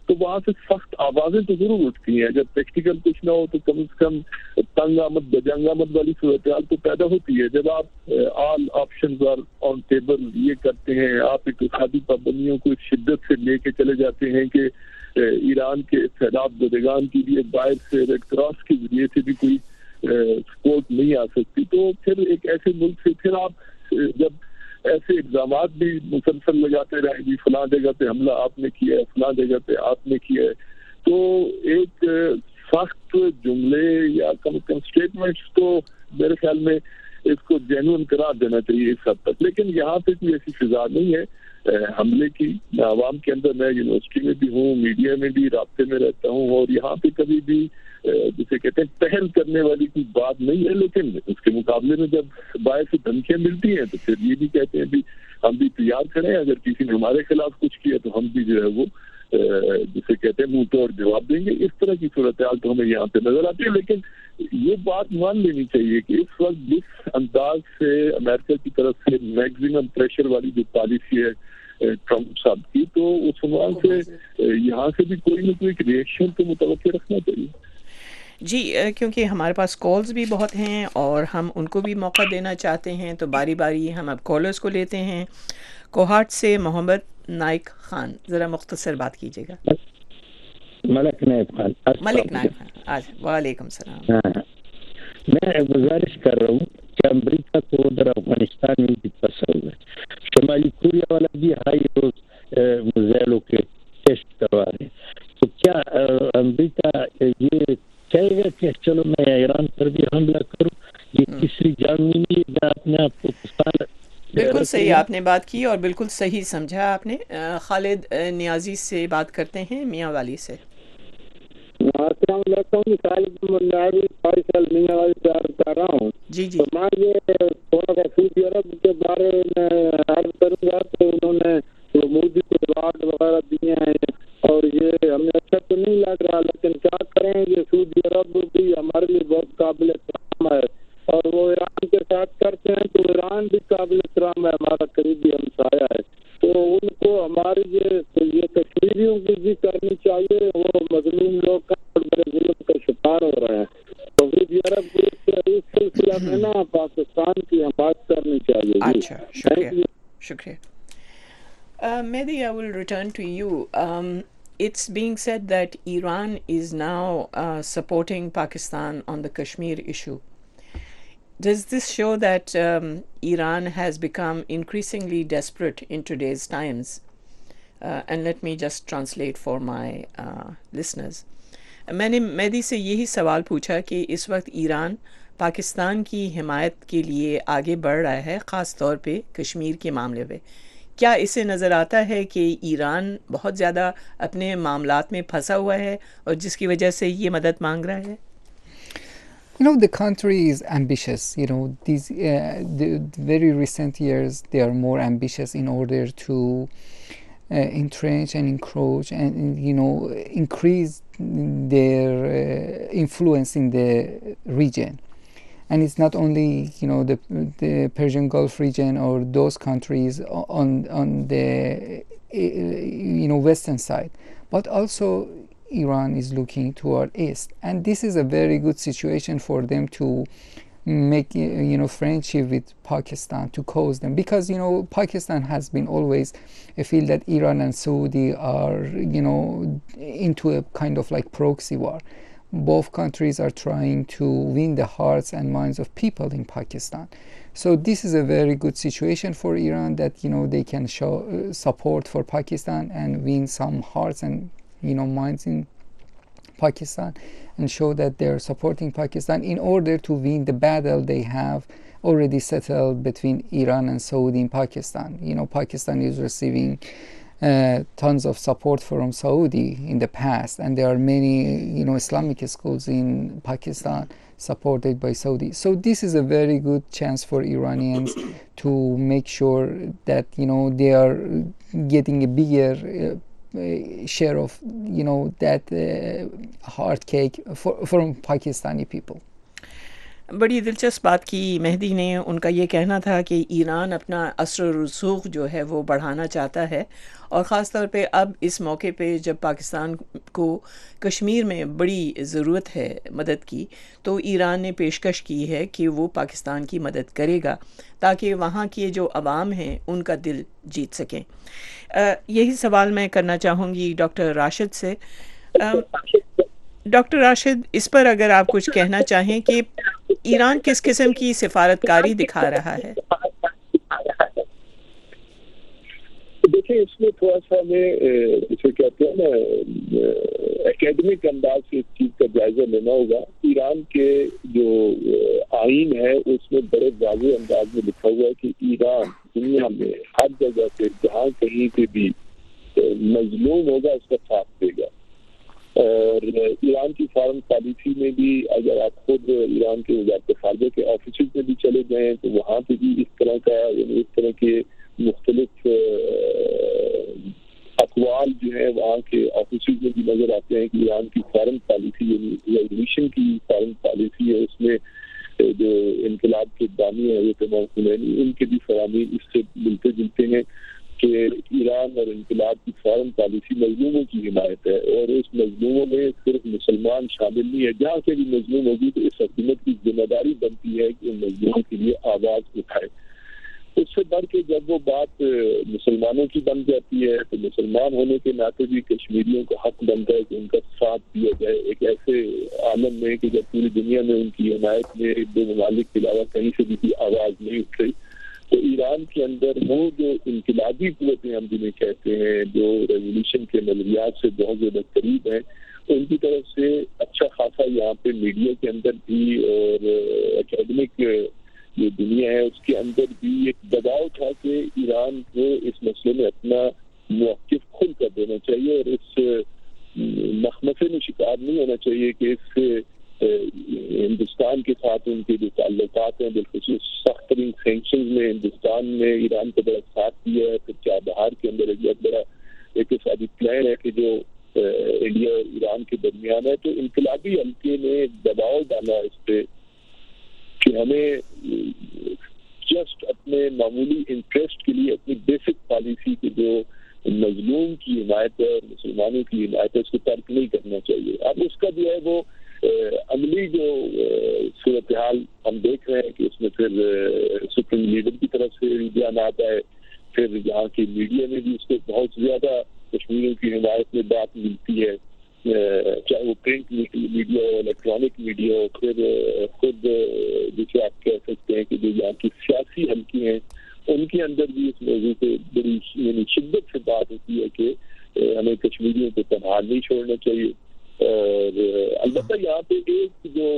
Speaker 10: تو وہاں سے سخت آوازیں تو ضرور اٹھتی ہیں. جب پریکٹیکل کچھ نہ ہو تو کم از کم تنگ آمد بجنگ آمد والی صورتحال تو پیدا ہوتی ہے. جب آپ all options are on table یہ کرتے ہیں, آپ اقتصادی پابندیوں کو شدت سے لے کے چلے جاتے ہیں کہ ایران کے سیلاب زدگان کے لیے باہر سے ریڈ کراس کے ذریعے سے بھی کوئی سپورٹ نہیں آ سکتی, تو پھر ایک ایسے ملک سے پھر آپ جب ایسے اقدامات بھی مسلسل لگاتے رہیں جی فلاں جگہ پہ حملہ آپ نے کیا ہے, فلاں جگہ پہ آپ نے کیا ہے, تو ایک سخت جملے یا کم از کم اسٹیٹمنٹس تو میرے خیال میں اس کو جینوئن قرار دینا چاہیے اس حد تک. لیکن یہاں پہ کوئی ایسی فضا نہیں ہے حملے کی. میں عوام کے اندر, میں یونیورسٹی میں بھی ہوں, میڈیا میں بھی رابطے میں رہتا ہوں, اور یہاں پہ کبھی بھی جسے کہتے ہیں پہل کرنے والی کوئی بات نہیں ہے. لیکن اس کے مقابلے میں جب باہر سے دھمکیاں ملتی ہیں تو پھر یہ بھی کہتے ہیں بھی ہم بھی تیار کریں, اگر کسی نے ہمارے خلاف کچھ کیا تو ہم بھی جو ہے وہ جسے کہتے ہیں منہ توڑ جواب دیں گے. اس طرح کی صورتحال تو ہمیں یہاں پہ نظر آتی ہے. لیکن یہ بات مان لینی چاہیے کہ اس وقت جس انداز سے امریکہ کی طرف سے میگزیمم پریشر والی جو پالیسی ہے ٹرمپ صاحب کی, تو اس عنوان سے یہاں سے بھی کوئی نہ کوئی ریئیکشن تو متوقع رکھنا چاہیے.
Speaker 1: جی, کیونکہ ہمارے پاس کالز بھی بہت ہیں اور ہم ان کو بھی موقع دینا چاہتے ہیں, تو باری باری ہم اب کالرز کو لیتے ہیں. کوہاٹ سے محمد نائک خان, ذرا مختصر بات کیجیے گا.
Speaker 11: ملک نائب خان.
Speaker 1: ملک نائب خان, آج وعلیکم السلام.
Speaker 11: ہاں, میں گزارش کر رہا ہوں کہ امریکہ کو ادھر افغانستان میں بھی پھنسا ہوا ہے. شمالی کوریا والا بھی ہائی روز میزائلوں کے ٹیسٹ کروا رہے ہیں, تو کیا امریکہ یہ کہے گا کہ چلو میں ایران پر بھی حملہ کروں؟ یہ تیسری جنگ نہیں ہے, اپنے آپ کو پاکستان.
Speaker 1: بالکل صحیح آپ نے بات کی اور بالکل صحیح سمجھا آپ نے. خالد نیازی سے بات کرتے ہیں میاں والی سے.
Speaker 12: السلام علیکم. میاں والی سے کر رہا ہوں.
Speaker 1: جی جی.
Speaker 12: میں یہ تھوڑا سا سعودی عرب کے بارے میں عرض کروں گا کہ انہوں نے مودی کو ریوارڈ وغیرہ دیے ہیں اور یہ ہمیں اچھا تو نہیں لگ رہا, لیکن کیا کریں, یہ سعودی عرب بھی ہمارے لیے بہت قابل احترام ہے اور وہ ایران کے ساتھ کرتے ہیں تو ایران بھی قابل احترام ہے, ہمارا قریبی ہمسایہ ہے. تو ان کو ہماری یہ یہ کشمیریوں کی بھی کرنی چاہیے, وہ مظلوم لوگ کا بڑے ظلم کا شکار ہو رہے ہیں. تو سعودی عرب کو اس سلسلہ میں نا پاکستان کی حمایت کرنی چاہیے.
Speaker 1: اچھا, شکریہ شکریہ. Uh, Mehdi, I will return to you. Um, it's being said that Iran is now uh, supporting Pakistan on the Kashmir issue. Does this show that um, Iran has become increasingly desperate in today's times? Uh, and let me just translate for my uh, listeners. میں نے مہدی سے یہی سوال پوچھا کہ اس وقت ایران پاکستان کی حمایت کے لیے آگے بڑھ رہا ہے, خاص طور پہ کشمیر کے معاملے میں. کیا اسے نظر آتا ہے کہ ایران بہت زیادہ اپنے معاملات میں پھنسا ہوا ہے اور جس کی وجہ سے یہ مدد مانگ رہا ہے؟
Speaker 8: You know, the country is ambitious. You know, these uh, the very recent years, they are more ambitious in order to uh, entrench and encroach and, you know, increase their uh, influence in the region. And it's not only, you know, the the Persian Gulf region or those countries on on the you know western side, but also Iran is looking toward east, and this is a very good situation for them to make you know friendship with Pakistan, to cause them, because you know Pakistan has been always feel that Iran and Saudi are you know into a kind of like proxy war. Both countries are trying to win the hearts and minds of people in Pakistan. So this is a very good situation for Iran, that you know they can show uh, support for Pakistan and win some hearts and you know minds in Pakistan, and show that they are supporting Pakistan in order to win the battle they have already settled between Iran and Saudi in Pakistan. You know, Pakistan is receiving Uh, tons of support from Saudi in the past, and there are many you know Islamic schools in Pakistan supported by Saudi. So this is a very good chance for Iranians to make sure that you know they are getting a bigger uh, share of you know that uh, heart cake for, from Pakistani people.
Speaker 1: بڑی دلچسپ بات کی مہدی نے. ان کا یہ کہنا تھا کہ ایران اپنا اثر و رسوخ جو ہے وہ بڑھانا چاہتا ہے، اور خاص طور پہ اب اس موقع پہ جب پاکستان کو کشمیر میں بڑی ضرورت ہے مدد کی، تو ایران نے پیشکش کی ہے کہ وہ پاکستان کی مدد کرے گا تاکہ وہاں کے جو عوام ہیں ان کا دل جیت سکیں. یہی سوال میں کرنا چاہوں گی ڈاکٹر راشد سے. ڈاکٹر راشد، اس پر اگر آپ کچھ کہنا چاہیں کہ ایران کس قسم کی سفارتکاری دکھا رہا ہے؟
Speaker 10: دیکھیں، اس میں تھوڑا سا ہمیں اسے کہتے ہیں نا اکیڈمک انداز سے اس چیز کا جائزہ لینا ہوگا. ایران کے جو آئین ہے اس میں بڑے واضح انداز میں لکھا ہوا ہے کہ ایران دنیا میں ہر جگہ پہ جہاں کہیں پہ بھی مظلوم ہوگا اس کا ساتھ دے گا. اور ایران کی فارن پالیسی میں بھی اگر آپ خود ایران کے وزارت خارجہ کے آفیسز میں بھی چلے جائیں تو وہاں پہ بھی اس طرح کا یعنی اس طرح کے مختلف اقوال جو ہیں وہاں کے آفیسز میں بھی نظر آتے ہیں کہ ایران کی فارن پالیسی یعنی ریولیوشن کی فارن پالیسی ہے، اس میں جو انقلاب کے بانی ہیں یہ امام خمینی ان کے بھی فرامین اس سے ملتے جلتے ہیں کہ ایران اور انقلاب کی فارن پالیسی مظلوموں کی حمایت ہے، اور اس مظلوموں میں صرف مسلمان شامل نہیں ہے. جہاں سے بھی مظلوم ہوگی تو اس حکومت کی ذمہ داری بنتی ہے کہ ان مظلوموں کے لیے آواز اٹھائے. اس سے بڑھ کے جب وہ بات مسلمانوں کی بن جاتی ہے تو مسلمان ہونے کے ناطے بھی کشمیریوں کا حق بنتا ہے کہ ان کا ساتھ دیا جائے ایک ایسے عالم میں کہ جب پوری دنیا میں ان کی حمایت میں ایک دو ممالک کے علاوہ کہیں سے بھی کوئی آواز نہیں اٹھ رہی. تو ایران کے اندر وہ جو انقلابی قوتیں ہم جنہیں کہتے ہیں جو ریولیوشن کے نظریات سے بہت زیادہ قریب ہیں، ان کی طرف سے اچھا خاصا یہاں پہ میڈیا کے اندر بھی اور اکیڈمک جو دنیا ہے اس کے اندر بھی ایک دباؤ تھا کہ ایران کو اس مسئلے میں اپنا موقف کھل کر دینا چاہیے اور اس مخمصے میں شکار نہیں ہونا چاہیے کہ اس ہندوستان کے ساتھ ان کے جو تعلقات ہیں بالخصوص سخت ترین سینکشنز میں ہندوستان نے ایران کا بڑا ساتھ دیا ہے. پھر چابہار کے اندر ایک بہت بڑا اقتصادی پلان ہے کہ جو انڈیا اور ایران کے درمیان ہے. تو انقلابی حلقے نے دباؤ ڈالا اس پہ کہ ہمیں جسٹ اپنے معمولی انٹرسٹ کے لیے اپنی بیسک پالیسی کے جو مظلوم کی حمایت ہے اور مسلمانوں کی حمایت ہے اس کو ترک نہیں کرنا چاہیے. اب اس کا جو ہے وہ عملی جو صورتحال ہم دیکھ رہے ہیں کہ اس میں پھر سپریم لیڈر کی طرف سے بیانات آئے، پھر یہاں کی میڈیا میں بھی اس کو بہت زیادہ کشمیریوں کی حمایت میں بات ملتی ہے، چاہے وہ پرنٹ میڈیا ہو، الیکٹرانک میڈیا ہو، پھر خود جسے آپ کہہ سکتے ہیں کہ جو یہاں کی سیاسی حلقے ہیں ان کے اندر بھی اس موضوع پہ بڑی یعنی شدت سے بات ہوتی ہے کہ ہمیں کشمیریوں کو تنہا نہیں چھوڑنا چاہیے. اور البتہ یہاں پہ ایک جو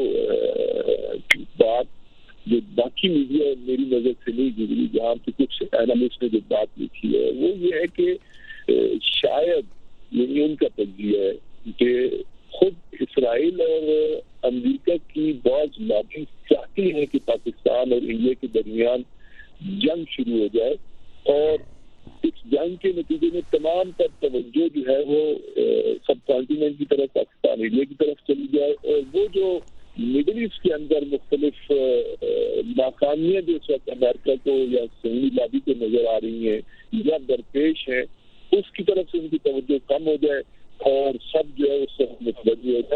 Speaker 10: بات جو باقی میڈیا میری نظر سے نہیں گزری جہاں پہ کچھ اینالسٹ نے جو بات لکھی ہے وہ یہ ہے کہ شاید یعنی ان کا تجزیہ ہے کہ خود اسرائیل اور امریکہ کی بعض لابی چاہتی ہیں کہ پاکستان اور انڈیا کے درمیان جنگ شروع ہو جائے اور اس جنگ کے نتیجے میں تمام تر توجہ جو ہے وہ سب کانٹیننٹ کی طرف پاکستان انڈیا کی طرف چلی جائے اور وہ جو مڈل ایسٹ کے اندر مختلف ناکامیاں جو اس وقت امریکہ کو یا سنی لابی کو نظر آ رہی ہیں یا درپیش ہیں اس کی طرف سے ان کی توجہ کم ہو جائے اور سب جو ہے اس سے متوجہ ہو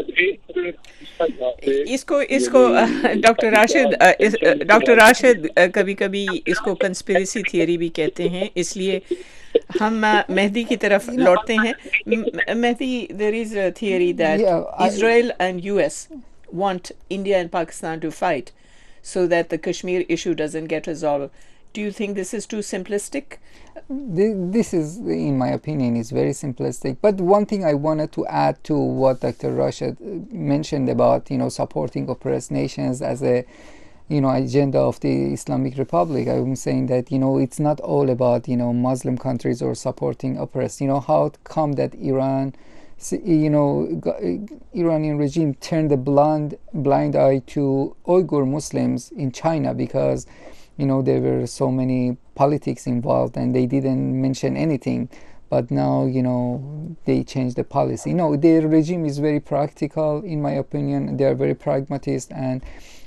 Speaker 10: جائے.
Speaker 1: اس کو اس کو ڈاکٹر راشد ڈاکٹر راشد کبھی کبھی اس کو کنسپیریسی تھیوری بھی کہتے ہیں، اس لیے ہم مہدی کی طرف لوٹتے ہیں. مہدی، there is a theory that Israel and U S want India and Pakistan to fight so that the Kashmir issue doesn't get resolved. Do you think this is too simplistic?
Speaker 8: This is, in my opinion, is very simplistic. But one thing I wanted to add to what Doctor Rashid mentioned about, you know, supporting oppressed nations as a, you know, agenda of the Islamic Republic. I'm saying that, you know, it's not all about, you know, Muslim countries or supporting oppressed. You know, how it come that Iran, you know, Iranian regime turned a blind blind eye to Uyghur Muslims in China because, you know, there were so many politics involved and they didn't mention anything. But now, you know, they changed the policy. No, their regime is very practical, in my opinion. They are very pragmatist and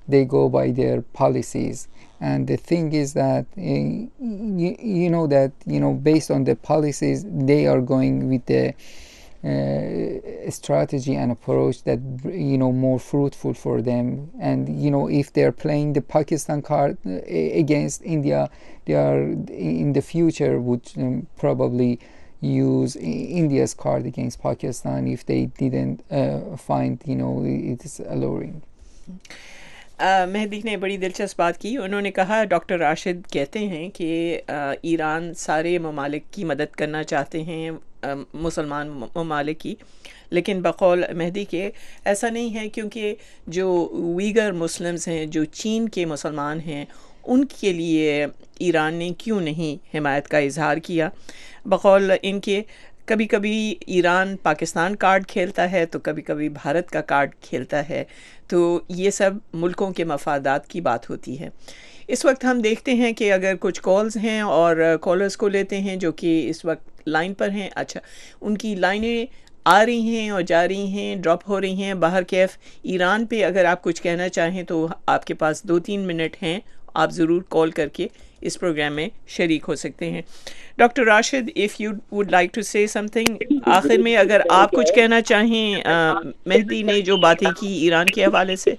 Speaker 8: they go by their policies. And the thing is that uh, you, you know that you know based on the policies, they are going with the uh, strategy and approach that you know more fruitful for them. And you know if they're playing the Pakistan card uh, against India, they are in the future would um, probably use India's card against Pakistan if they didn't uh, find you know it is alluring.
Speaker 1: مہدی نے بڑی دلچسپ بات کی. انہوں نے کہا doctor Rashid کہتے ہیں کہ ایران سارے ممالک کی مدد کرنا چاہتے ہیں, مسلمان ممالک کی, لیکن بقول مہدی کے ایسا نہیں ہے, کیونکہ جو ویگر مسلمز ہیں, جو چین کے مسلمان ہیں, ان کے لیے ایران نے کیوں نہیں حمایت کا اظہار کیا. بقول ان کے کبھی کبھی ایران پاکستان کارڈ کھیلتا ہے تو کبھی کبھی بھارت کا کارڈ کھیلتا ہے, تو یہ سب ملکوں کے مفادات کی بات ہوتی ہے. اس وقت ہم دیکھتے ہیں کہ اگر کچھ کالز ہیں اور کالرز کو لیتے ہیں جو کہ اس وقت لائن پر ہیں. اچھا, ان کی لائنیں آ رہی ہیں اور جا رہی ہیں, ڈراپ ہو رہی ہیں. باہر کیف ایران پہ اگر آپ کچھ کہنا چاہیں تو آپ کے پاس دو تین منٹ ہیں, آپ ضرور کال کر کے اس پروگرام میں شریک ہو سکتے ہیں. Doctor Rashid, if you would like to say some thing آخر میں, اگر آپ کچھ کہنا چاہیں مہدی نے جو باتیں کی ایران کے حوالے سے.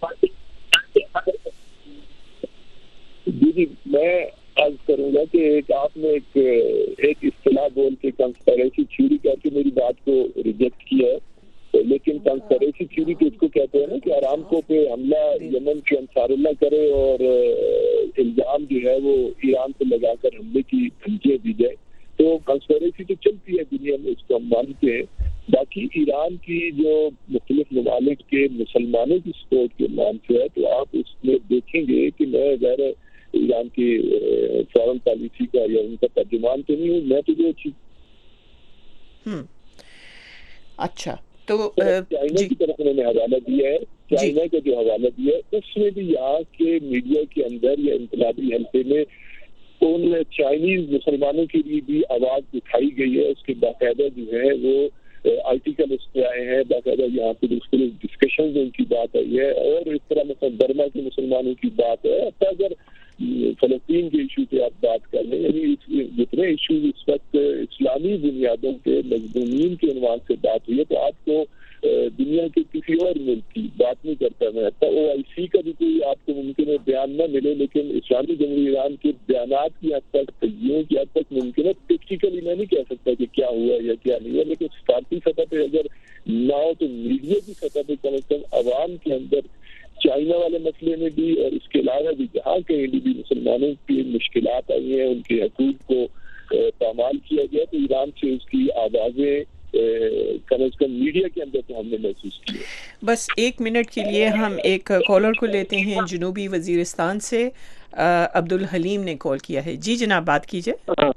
Speaker 10: جی جی میں عرض کروں گا کہ ایک آپ نے ایک ایک اصطلاح بول کے کنسپریسی تھیوری کر کے میری بات کو ریجیکٹ کیا ہے, لیکن کنسپریسی تھیوری تو اس کو کہتے ہیں نا کہ آرامکو پہ حملہ یمن کے انصار اللہ کرے اور الزام جو ہے وہ ایران پہ لگا کر حملے کی دھمکیاں دی جائے. تو کنسپریسی تو چلتی ہے دنیا میں, اس کو ہم مانتے ہیں. باقی ایران کی جو مختلف ممالک کے مسلمانوں کی سپورٹ کے نام سے ہے, تو آپ اس میں دیکھیں گے کہ میں غیر ایران کی فارن پالیسی کا یا ان کا ترجمان تو نہیں ہوں, میں تو جو چیز
Speaker 1: اچھا تو
Speaker 10: چائنا کی طرف انہوں نے حوالہ دیا ہے, چائنا کا جو حوالہ دیا ہے اس میں بھی یہاں کے میڈیا کے اندر یا انقلابی حلقے میں ان چائنیز مسلمانوں کے لیے بھی آواز اٹھائی گئی ہے. اس کے باقاعدہ جو ہے وہ آرٹیکل اس پہ آئے ہیں, باقاعدہ یہاں پہ مختلف ڈسکشنز ان کی بات آئی ہے, اور اس طرح مثلا برما کے مسلمانوں کی بات ہے. اگر فلسطین کے ایشو پہ آپ بات کر لیں, یعنی جتنے ایشوز اس وقت اسلامی بنیادوں پہ مظلومین کے عنوان سے بات ہوئی ہے, تو آپ کو دنیا کے کسی اور ملک کی بات نہیں کرتا. میں او آئی سی کا بھی کوئی آپ کو ممکن ہے بیان نہ ملے, لیکن اسلامی جمہوریہ ایران کے بیانات کی حد تک, تجزیوں کی حد تک ممکن ہے. ٹیکٹیکلی میں نہیں کہہ سکتا کہ کیا ہوا یا کیا نہیں ہوا, لیکن سفارتی سطح پہ اگر نہ ہو تو میڈیا کی سطح پہ کم از کم عوام کے اندر چائنا والے مسئلے میں بھی اور اس کے علاوہ بھی جہاں کہیں بھی مسلمانوں کی مشکلات آئی ہیں, ان کے حقوق کو پامال کیا گیا, تو ایران سے اس کی آوازیں کم از کم میڈیا کے اندر تو ہم نے محسوس کی ہے.
Speaker 1: بس ایک منٹ کے لیے ہم ایک کالر کو لیتے ہیں جنوبی وزیرستان سے. عبدالحلیم نے کال کیا ہے. جی جناب, بات کیجیے.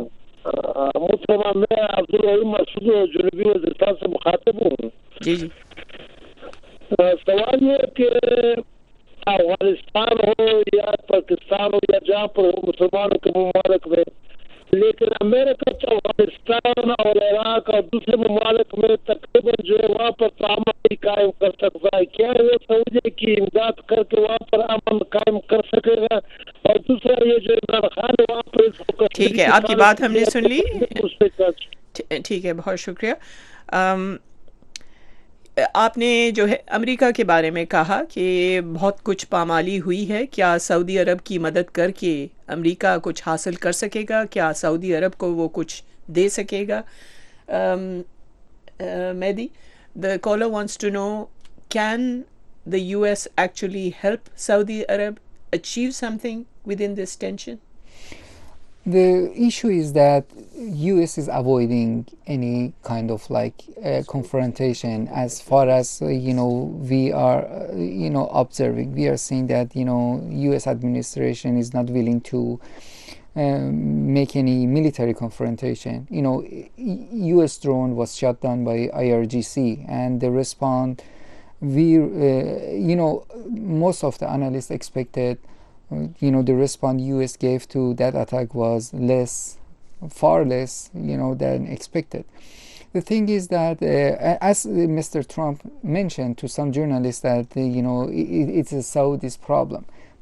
Speaker 12: میں عبدالحلیم مسعود جنوبی وزیرستان سے مخاطب ہوں.
Speaker 1: جی جی.
Speaker 12: سوال یہ کہ افغانستان ہو یا پاکستان ہو یا جہاں پر ہو مسلمانوں کے ممالک میں, لیکن امریکہ تو افغانستان اور عراق اور دوسرے ممالک میں تقریباً جو ہے وہاں پر تعامل قائم کر سکتا ہے. کیا وہ سعودی کی امداد کر کے وہاں پر امن قائم کر سکے گا؟ اور دوسرا یہ جو عمران خان ہے وہاں پر.
Speaker 1: ٹھیک ہے, آپ کی بات ہم نے سن لی. ٹھیک ہے, بہت شکریہ. آپ نے جو ہے امریکہ کے بارے میں کہا کہ بہت کچھ پامالی ہوئی ہے. کیا سعودی عرب کی مدد کر کے امریکہ کچھ حاصل کر سکے گا؟ کیا سعودی عرب کو وہ کچھ دے سکے گا؟ مہدی, the caller wants to know, can the U S actually help Saudi Arab achieve something within this tension?
Speaker 8: The issue is that U S is avoiding any kind of like uh, confrontation. As far as uh, you know, we are uh, you know observing. We are seeing that you know U S administration is not willing to um, make any military confrontation. You know, U S drone was shot down by I R G C, and the response, we uh, you know most of the analysts expected. You know, the response U S gave to that attack was less, far less, you know, than expected. The thing is that, uh, as Mister Trump mentioned to some journalists, that uh, you know it, it's a Saudi's problem.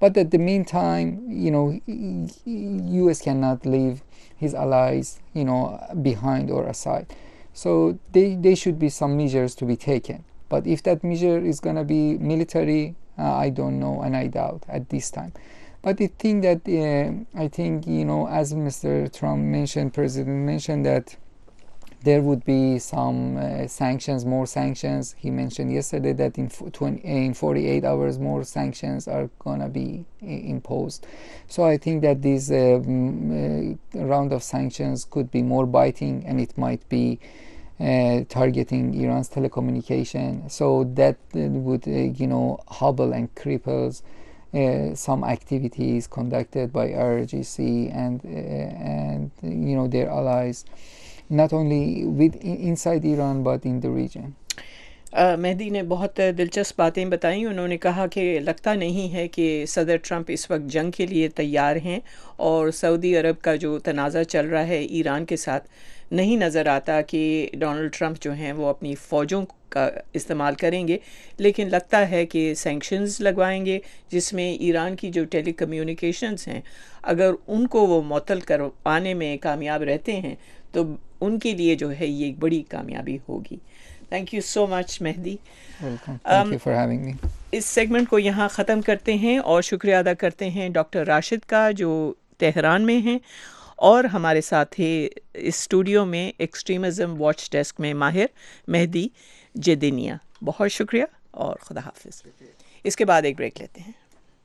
Speaker 8: But at the meantime, you know, U S cannot leave his allies, you know, behind or aside. So they, they should be some measures to be taken. But if that measure is going to be military, uh, I don't know, and I doubt at this time. But the thing that uh, I think, you know, as Mister Trump mentioned, President mentioned that there would be some uh, sanctions, more sanctions. He mentioned yesterday that in, twenty, in forty-eight hours more sanctions are going to be uh, imposed. So I think that this uh, uh, round of sanctions could be more biting, and it might be uh, targeting Iran's telecommunication. So that uh, would, uh, you know, hobble and cripples Uh, some activities conducted by I R G C and uh, and you know their allies, not only with inside Iran but in the region.
Speaker 1: uh, Mehdi ने बहुत दिलचस्प बातें बताई. उन्होंने कहा कि लगता नहीं है कि सदर ट्रंप इस वक्त जंग के लिए तैयार हैं, और सऊदी अरब का जो तनाज़ा चल रहा है ईरान के साथ, नहीं नज़र आता कि डोनाल्ड ट्रंप जो हैं वो अपनी फ़ौजों का इस्तेमाल करेंगे, लेकिन लगता है कि सैंक्शंस लगवाएंगे जिसमें ईरान की जो टेली कम्युनिकेशंस हैं, अगर उनको वो मुअत्तल करवाने में कामयाब रहते हैं तो उनके लिए जो है ये एक बड़ी कामयाबी होगी. Thank you so much Mehdi.
Speaker 8: Thank you for having me.
Speaker 1: इस सेगमेंट को यहाँ ख़त्म करते हैं और शुक्रिया अदा करते हैं डॉक्टर राशिद का जो तेहरान में हैं, और हमारे साथ ही इस स्टूडियो में एक्सट्रीमिज़म वॉच डेस्क में माहिर मेहदी जेदिनिया. बहुत शुक्रिया और खुदा हाफिज़. इसके बाद एक ब्रेक लेते हैं.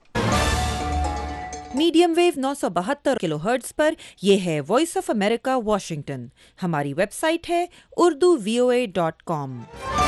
Speaker 13: मीडियम वेव नौ सौ बहत्तर किलो हर्ट्ज पर यह है वॉइस ऑफ अमेरिका वाशिंगटन. हमारी वेबसाइट है Urdu V O A dot com.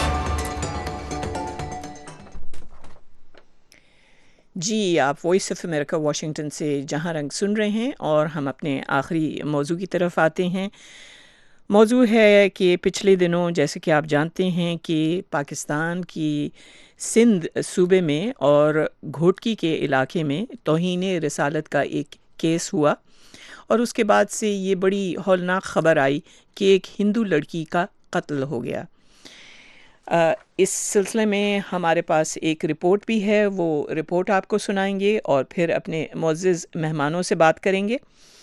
Speaker 1: जी, आप वॉइस ऑफ अमेरिका वाशिंगटन से जहां रंग सुन रहे हैं, और हम अपने आखिरी मौजू की तरफ आते हैं. मौजू है कि पिछले दिनों जैसे कि आप जानते हैं कि पाकिस्तान की सिंध सूबे में और घोटकी के इलाके में तौहीन रिसालत का एक केस हुआ, और उसके बाद से ये बड़ी हौलनाक ख़बर आई कि एक हिंदू लड़की का कत्ल हो गया. आ, इस सिलसिले में हमारे पास एक रिपोर्ट भी है, वो रिपोर्ट आपको सुनाएंगे और फिर अपने मुअज़्ज़िज़ मेहमानों से बात करेंगे.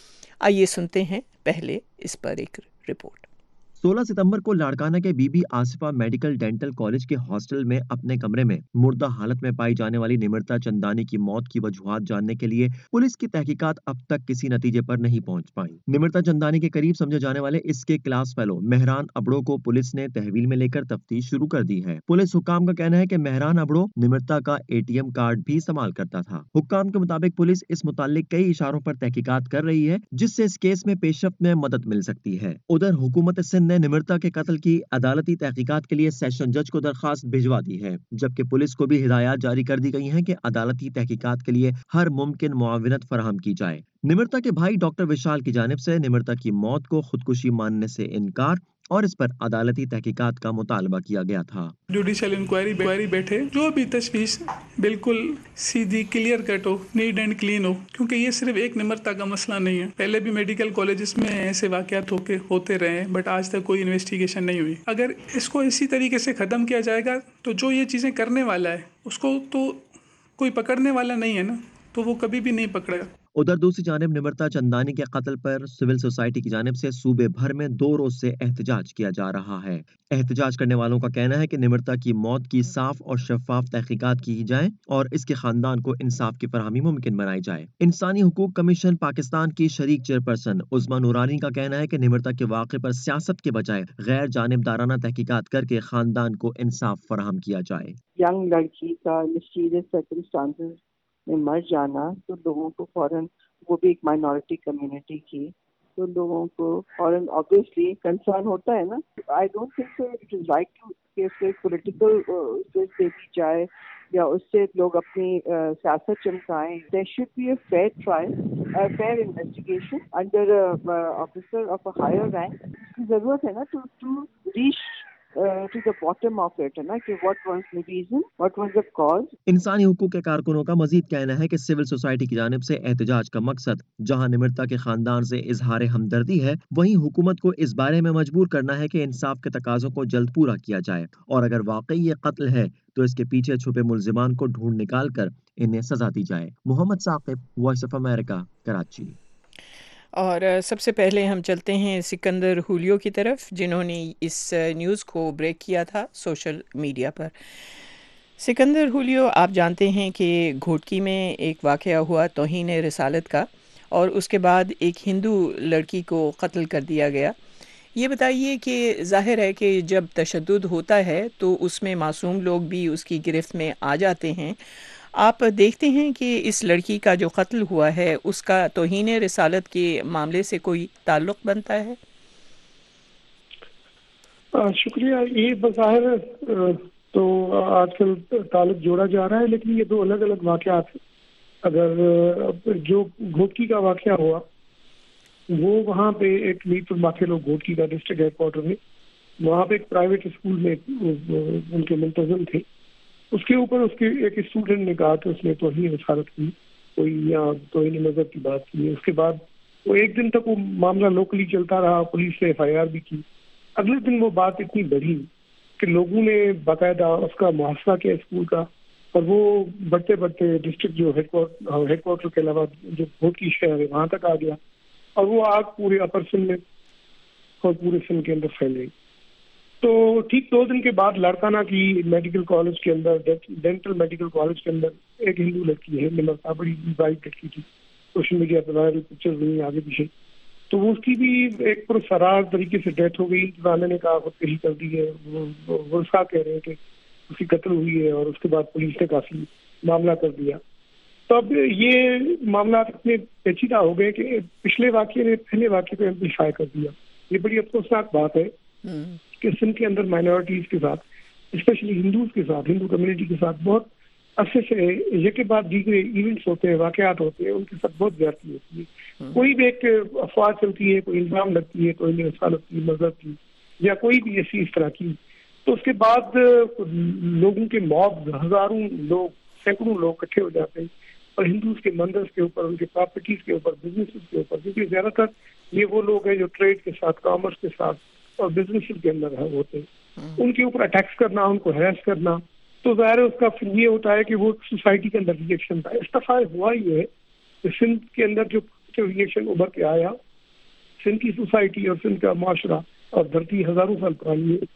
Speaker 1: आइए सुनते हैं पहले इस पर एक रिपोर्ट.
Speaker 14: सोलह सितंबर को लाड़काना के Bibi Asifa medical dental college के हॉस्टल में अपने कमरे में मुर्दा हालत में पाई जाने वाली निमिरता चंदानी की मौत की वजूहात जानने के लिए पुलिस की तहकीकात अब तक किसी नतीजे पर नहीं पहुंच पाई. निमिरता चंदानी के करीब समझे जाने वाले इसके क्लास फेलो मेहरान अबड़ो को पुलिस ने तहवील में लेकर तफ्तीश शुरू कर दी है. पुलिस हुक्काम का कहना है कि मेहरान अबड़ो निमिरता का एटीएम कार्ड भी इस्तेमाल करता था. हुक्काम के मुताबिक पुलिस इस मुतालिक कई इशारों पर तहकीकात कर रही है जिससे इस केस में पेशरफ्त में मदद मिल सकती है. उधर हुकूमत सिंध ने निमिरता के कत्ल की अदालती तहकीकात के लिए सेशन जज को दरखास्त भिजवा दी है, जबकि पुलिस को भी हिदायत जारी कर दी गई हैं कि अदालती तहकीकात के लिए हर मुमकिन मुआविनत फराहम की जाए. निमिरता के भाई डॉक्टर विशाल की जानिब से निमिरता की मौत को खुदकुशी मानने से इनकार और इस पर अदालती तहकीकात का मुतालबा किया गया था.
Speaker 15: जुडिशल इंक्वायरी इंक्वायरी बैठे, जो भी तशवीश बिल्कुल सीधी क्लियर कट हो, नीट एंड क्लीन हो, क्योंकि ये सिर्फ एक निमिरता का मसला नहीं है. पहले भी मेडिकल कॉलेजेस में ऐसे वाकयात होके होते रहे, बट आज तक कोई इन्वेस्टिगेशन नहीं हुई. अगर इसको इसी तरीके से ख़त्म किया जाएगा तो जो ये चीज़ें करने वाला है उसको तो कोई पकड़ने वाला नहीं है ना, तो वो कभी भी नहीं पकड़ेगा.
Speaker 14: उधर दूसरी जानिब निमिरता चंदानी के कत्ल पर सिविल सोसाइटी की जानिब से सूबे भर में दो रोज से एहतजाज किया जा रहा है. एहतजाज करने वालों का कहना है कि निमिरता की मौत की साफ और शफाफ तहकीकात की जाए और इसके खानदान को इंसाफ की फराहमी मुमकिन बनाई जाए. इंसानी हुकूक कमीशन पाकिस्तान की शरीक चेयरपर्सन उस्मा नूरानी का कहना है कि निमिरता के वाक़े पर सियासत के बजाय गैर जानिबदाराना तहकीकात करके खानदान को इंसाफ फराहम किया जाए.
Speaker 16: यंग लड़की का मिस्टीरियस सर्कमस्टांसेस में मर जाना तो लोगों को फौरन, वो भी एक माइनॉरिटी कम्युनिटी की, तो लोगों को फौरन ऑब्वियसली कंसर्न होता है ना. I don't think so it is right to कि उससे पॉलिटिकल केस दे दी जाए या उससे लोग अपनी सियासत चमकाएं. There should be a fair trial, a fair investigation under officer of a higher rank. इसकी जरूरत है ना to to reach to the bottom of it, है ना, कि what was the reason, what was the cause.
Speaker 14: इंसानी हुकूक के कारकुनों का मजीद कहना है कि सिविल सोसाइटी की जानिब से एहतजाज का मकसद जहां निमिरता के खानदान से इजहार हमदर्दी है, वहीं हुकूमत को इस बारे में मजबूर करना है कि इंसाफ के तकाजों को जल्द पूरा किया जाए और अगर वाकई ये कत्ल है तो इसके पीछे छुपे मुल्जिमान को ढूंढ निकाल कर इन्हें सजा दी जाए। Mohammad Saqib, voice of America, Karachi.
Speaker 1: और सबसे पहले हम चलते हैं सिकंदर हुलियो की तरफ, जिन्होंने इस न्यूज़ को ब्रेक किया था सोशल मीडिया पर। सिकंदर हुलियो, आप जानते हैं कि घोटकी में एक वाक़या हुआ तौहीन रिसालत का, और उसके बाद एक हिंदू लड़की को कत्ल कर दिया गया। ये बताइए कि ज़ाहिर है कि जब तशद्दुद होता है तो उसमें मासूम लोग भी उसकी गिरफ्त में आ जाते हैं। आप देखते हैं कि इस लड़की का जो कत्ल हुआ है उसका तौहीन रिसालत के मामले से कोई ताल्लुक़ बनता है?
Speaker 17: आ, शुक्रिया। ये बज़ाहिर तो आजकल ताल्लुक़ जोड़ा जा रहा है, लेकिन ये दो अलग अलग वाक़यात हैं। अगर जो घोटकी का वाक़या हुआ वो वहाँ पे एक मीरपुर माथे लोग घोटकी का डिस्ट्रिक्ट हेडक्वार्टर में, वहाँ पे एक प्राइवेट स्कूल में उनके मुंतज़िम थे। उसके ऊपर उसके एक स्टूडेंट ने कहा कि उसने तौहीन रिसालत की, कोई या तौहीन मज़हब की बात की। उसके बाद वो एक दिन तक वो मामला लोकली चलता रहा, पुलिस ने एफ आई आर भी की। अगले दिन वो बात इतनी बढ़ी कि लोगों ने बाकायदा उसका मुहासरा किया स्कूल का, और वो बढ़ते बढ़ते डिस्ट्रिक्ट जो हेडक्वार्टर हेडक्वार्टर के अलावा जो घोटकी शहर है वहाँ तक आ गया, और वो आग पूरे अपर सिंध में और पूरे सिंध के अंदर फैल गई। तो ठीक दो दिन के बाद लाड़काना की मेडिकल कॉलेज के अंदर, डेंटल मेडिकल कॉलेज के अंदर एक हिंदू लड़की है, निमरता, बड़ी ब्राइट लड़की थी, सोशल मीडिया पर वायरल पिक्चर्स हुई आगे पीछे। तो वो उसकी भी एक पुरसरार तरीके से डेथ हो गई। वाले ने कहा खुदकुशी कर दी है, वो वर्षा कह रहे हैं कि उसकी कत्ल हुई है, और उसके बाद पुलिस ने काफी मामला कर दिया। तो अब ये मामला इतने पेचीदा हो गए कि पिछले वाक़ये ने पहले वाक़ये को एम्पलीफाई कर दिया। ये बड़ी अफसोसनाक बात है कि सिंध के अंदर माइनॉरिटीज़ के साथ, स्पेशली हिंदूज के साथ, हिंदू कम्युनिटी के साथ बहुत अरसे से एक के बाद दीगरे इवेंट्स होते हैं, वाक़यात होते हैं, उनके साथ बहुत ज्यादती होती है। कोई भी एक अफवाह चलती है, कोई इल्ज़ाम लगती है, कोई रिसालत की, मजहब की, या कोई भी ऐसी इस तरह की, तो उसके बाद लोगों के मॉब, हजारों लोग, सैकड़ों लोग इकट्ठे हो जाते हैं, और हिंदूज के मंदिर के ऊपर, उनके प्रॉपर्टीज के ऊपर, बिजनेस के ऊपर, क्योंकि ज्यादातर ये वो लोग हैं जो ट्रेड के साथ, कॉमर्स के साथ और बिजनेस के अंदर होते हैं, उनके ऊपर अटैक्स करना, उनको हैरेस करना। तो ज़ाहिर है उसका फिर ये होता है कि वो सोसाइटी के अंदर रिएक्शन था। इस दफा हुआ ये है कि सिंध के अंदर जो रिएक्शन उभर के आया, सिंध की सोसाइटी और सिंध का माशरा और धरती हजारों साल पुरानी है,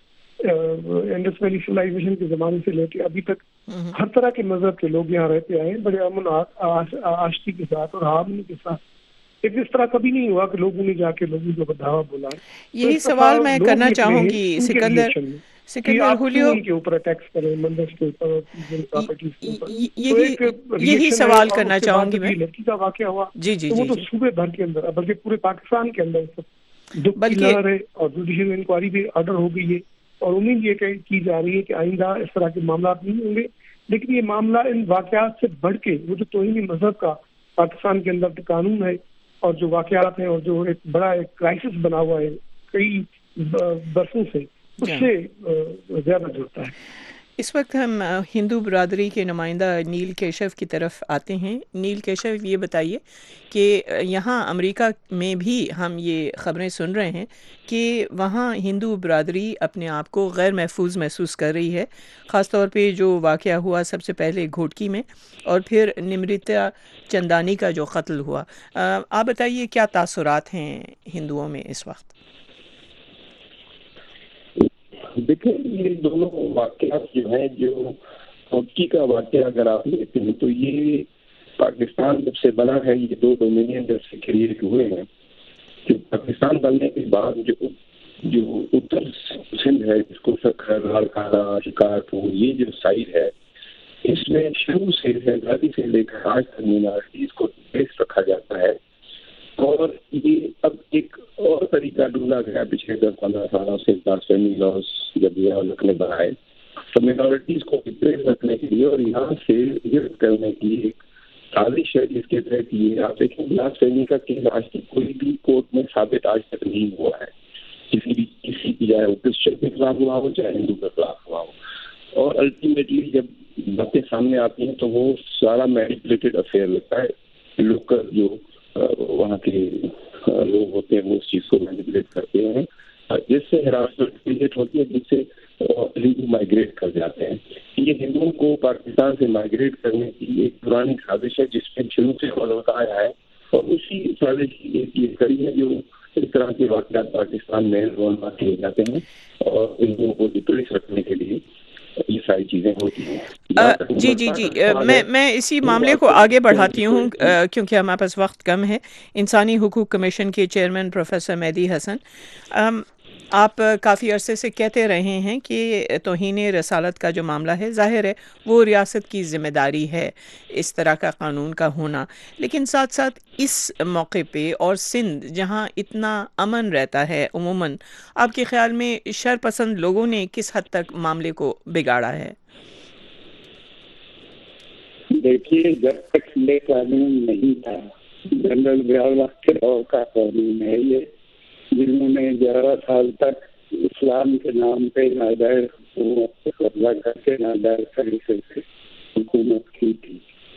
Speaker 17: इंडस वैली सिविलाइजेशन के जमाने से लेकर अभी तक हर तरह के मजहब के लोग यहाँ रहते आए, बड़े अमन आशती के साथ और हारमोनी के साथ। एक इस तरह कभी नहीं हुआ कि लोगों ने जाके लोगों को बढ़ावा बोला।
Speaker 1: यही तो सवाल मैं करना चाहूंगी सिकंदर सिकंदर हुलियो
Speaker 17: के ऊपर अटैक्स करें, मंदिर के ऊपर, प्रॉपर्टीज के ऊपर,
Speaker 1: यही यही सवाल करना चाहूंगी मैं।
Speaker 17: लड़की का वाकया हुआ
Speaker 1: जी जी,
Speaker 17: तो
Speaker 1: जी,
Speaker 17: वो तो
Speaker 1: जी।
Speaker 17: सूबे भर के अंदर, बल्कि पूरे पाकिस्तान के अंदर दुख की लहर है, और जुडिशियल इंक्वायरी भी ऑर्डर हो गई है, और उम्मीद ये की जा रही है कि आइंदा इस तरह के मामला नहीं होंगे। लेकिन ये मामला इन वाकयात से बढ़ के, वो जो तौहीन मजहब का पाकिस्तान के अंदर कानून है और जो वाकयात हैं और जो एक बड़ा एक क्राइसिस बना हुआ है कई बरसों से, उससे ज्यादा जुड़ता है।
Speaker 1: इस वक्त हम हिंदू बरादरी के नुमाइंदा नील केशव की तरफ आते हैं। नील केशव, ये बताइए कि यहाँ अमेरिका में भी हम ये ख़बरें सुन रहे हैं कि वहाँ हिंदू बरादरी अपने आप को गैर महफूज महसूस कर रही है, ख़ास तौर पे जो वाक़या हुआ सबसे पहले घोटकी में और फिर निमृता चंदानी का जो कत्ल हुआ। आप बताइए क्या तासुरात हैं हिंदुओं में इस वक्त?
Speaker 11: देखिए, ये दोनों वाक़यात जो हैं, जो घोटकी का वाक़या अगर आप लेते हैं तो ये पाकिस्तान जब से बना है, ये दो डोमिनियन जब से क्रिएट हुए हैं। जो पाकिस्तान बनने के बाद जो जो उत्तर सिंध है, जिसको सखर, लाड़काना, शिकारपुर, ये जो साइड है, इसमें शुरू से आज़ादी से लेकर आज तक मिनॉरिटीज को बेस रखा जाता है। और ये अब एक और तरीका ढूंढा गया पिछले दस पंद्रह सालों से, ब्लास्फेमी लॉज जब ये ने बनाए तो मिनॉरिटीज को रिप्रेस रखने के लिए और यहाँ से हिट करने की एक साजिश है, जिसके तहत ये आप देखें ब्लास्फेमी का केस आज तक कोई भी कोर्ट में साबित आज तक नहीं हुआ है, किसी भी किसी की, चाहे वो क्रिश्चियन के खिलाफ हुआ हो चाहे हिंदू के खिलाफ हुआ हो। और अल्टीमेटली जब बातें सामने आती हैं तो वो सारा मैनिपुलेटेड अफेयर लगता है। लोकल जो वहाँ के लोग होते हैं वो उस चीज़ को मैनिपुलेट करते हैं, जिससे हरासमेंट क्रिएट होती है, जिससे ہندو مائگریٹ کر جاتے ہیں. یہ ہندوؤں کو پاکستان سے مائگریٹ کرنے کی ایک پرانی سازش ہے جس میں شروع سے ہوتا آیا ہے, اور اسی سازش کی ایک یہ کڑی ہے جو اس طرح کے واقعات پاکستان میں رونما کیے جاتے ہیں اور ہندوؤں کو ڈپریس رکھنے کے لیے یہ ساری چیزیں ہوتی ہیں.
Speaker 1: جی جی جی میں میں اسی معاملے کو آگے بڑھاتی ہوں کیونکہ ہمارے پاس وقت کم ہے. انسانی حقوق کمیشن کے چیئرمین پروفیسر مہدی حسن, آپ کافی عرصے سے کہتے رہے ہیں کہ توہین رسالت کا جو معاملہ ہے ظاہر ہے وہ ریاست کی ذمہ داری ہے اس طرح کا قانون کا ہونا, لیکن ساتھ ساتھ اس موقع پہ اور سندھ جہاں اتنا امن رہتا ہے عموماً, آپ کے خیال میں شر پسند لوگوں نے کس حد تک معاملے کو بگاڑا ہے؟
Speaker 12: دیکھیے, جب تک یہ قانون نہیں تھا, جنرل ضیاء کے دور کا قانون ہے یہ, جنہوں نے گیارہ سال تک اسلام کے نام پہ ناجائز حکومت سے قبضہ کر کے ناجائز طریقے سے حکومت کی تھی.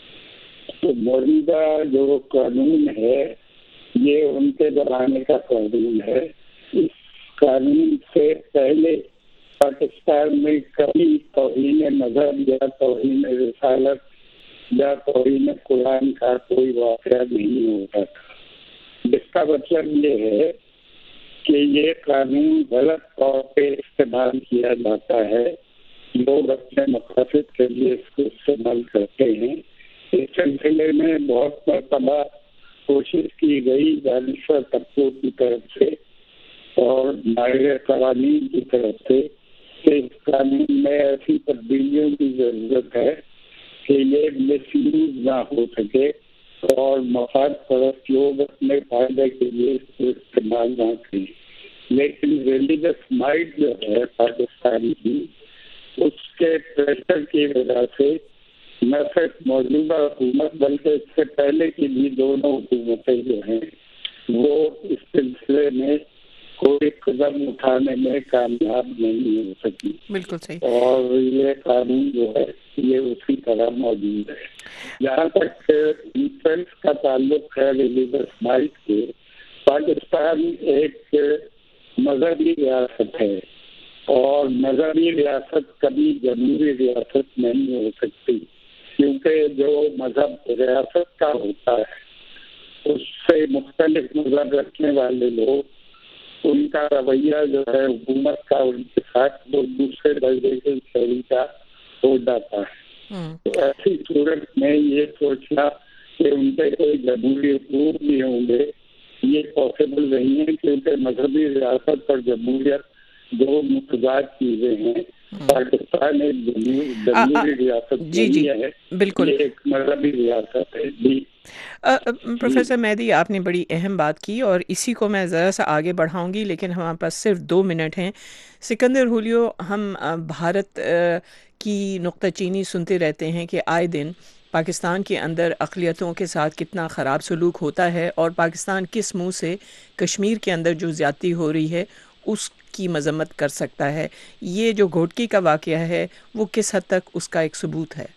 Speaker 12: تو موجودہ جو قانون ہے یہ ان کے زمانے کا قانون ہے. اس قانون سے پہلے پاکستان میں کبھی توہین مذہب یا توہین رسالت یا توہین قرآن کا کوئی واقعہ نہیں ہوتا تھا, جس کا مطلب یہ ہے کہ یہ قانون غلط طور پہ استعمال کیا جاتا ہے. لوگ اپنے مقاصد کے لیے اس کو استعمال کرتے ہیں. اس سلسلے میں بہت مرتبہ کوشش کی گئی دانشور طبقوں کی طرف سے اور ماہر قوانین کی طرف سے کہ اس قانون میں ایسی تبدیلیوں کی ضرورت ہے کہ یہ مس یوز نہ ہو سکے اور مفاد پرست لوگ اپنے فائدے کے لیے اس کو استعمال نہ کریں. لیکن ریلیجس مائنڈ جو ہے پاکستان کی, اس کے پریشر کی وجہ سے نہ صرف موجودہ حکومت بلکہ اس سے پہلے کی بھی دونوں حکومتیں جو ہیں وہ اس سلسلے میں کوئی قدم اٹھانے میں کامیاب نہیں ہو سکی.
Speaker 1: بالکل صحیح. اور
Speaker 12: یہ قانون جو ہے یہ اسی طرح موجود ہے. جہاں تک انفلوئنس کا تعلق ہے ریلیجس مائنڈ کے, پاکستان ایک مذہبی ریاست ہے اور مذہبی ریاست کبھی جمہوری ریاست نہیں ہو سکتی, کیونکہ جو مذہب ریاست کا ہوتا ہے اس سے مختلف مذہب رکھنے والے لوگ, ان کا رویہ جو ہے حکومت کا ان کے ساتھ وہ دوسرے درجے کے شہری کا ہو جاتا ہے. تو ایسی صورت میں یہ سوچنا کہ ان کے کوئی جمہوری حقوق بھی ہوں گے یہ پاسبل نہیں ہے, کیونکہ مذہبی ریاست اور جمہوریت دو متضاد چیزیں ہیں. پاکستان ایک جمہوری ریاست نہیں ہے,
Speaker 1: بالکل
Speaker 12: ایک مذہبی ریاست ہے. جی
Speaker 1: پروفیسر مہدی, آپ نے بڑی اہم بات کی اور اسی کو میں ذرا سا آگے بڑھاؤں گی, لیکن ہمارے پاس صرف دو منٹ ہیں. سکندر ہولیو, ہم بھارت کی نقطہ چینی سنتے رہتے ہیں کہ آئے دن پاکستان کے اندر اقلیتوں کے ساتھ کتنا خراب سلوک ہوتا ہے اور پاکستان کس منہ سے کشمیر کے اندر جو زیادتی ہو رہی ہے اس کی مذمت کر سکتا ہے. یہ جو گھوٹکی کا واقعہ ہے وہ کس حد تک اس کا ایک ثبوت ہے؟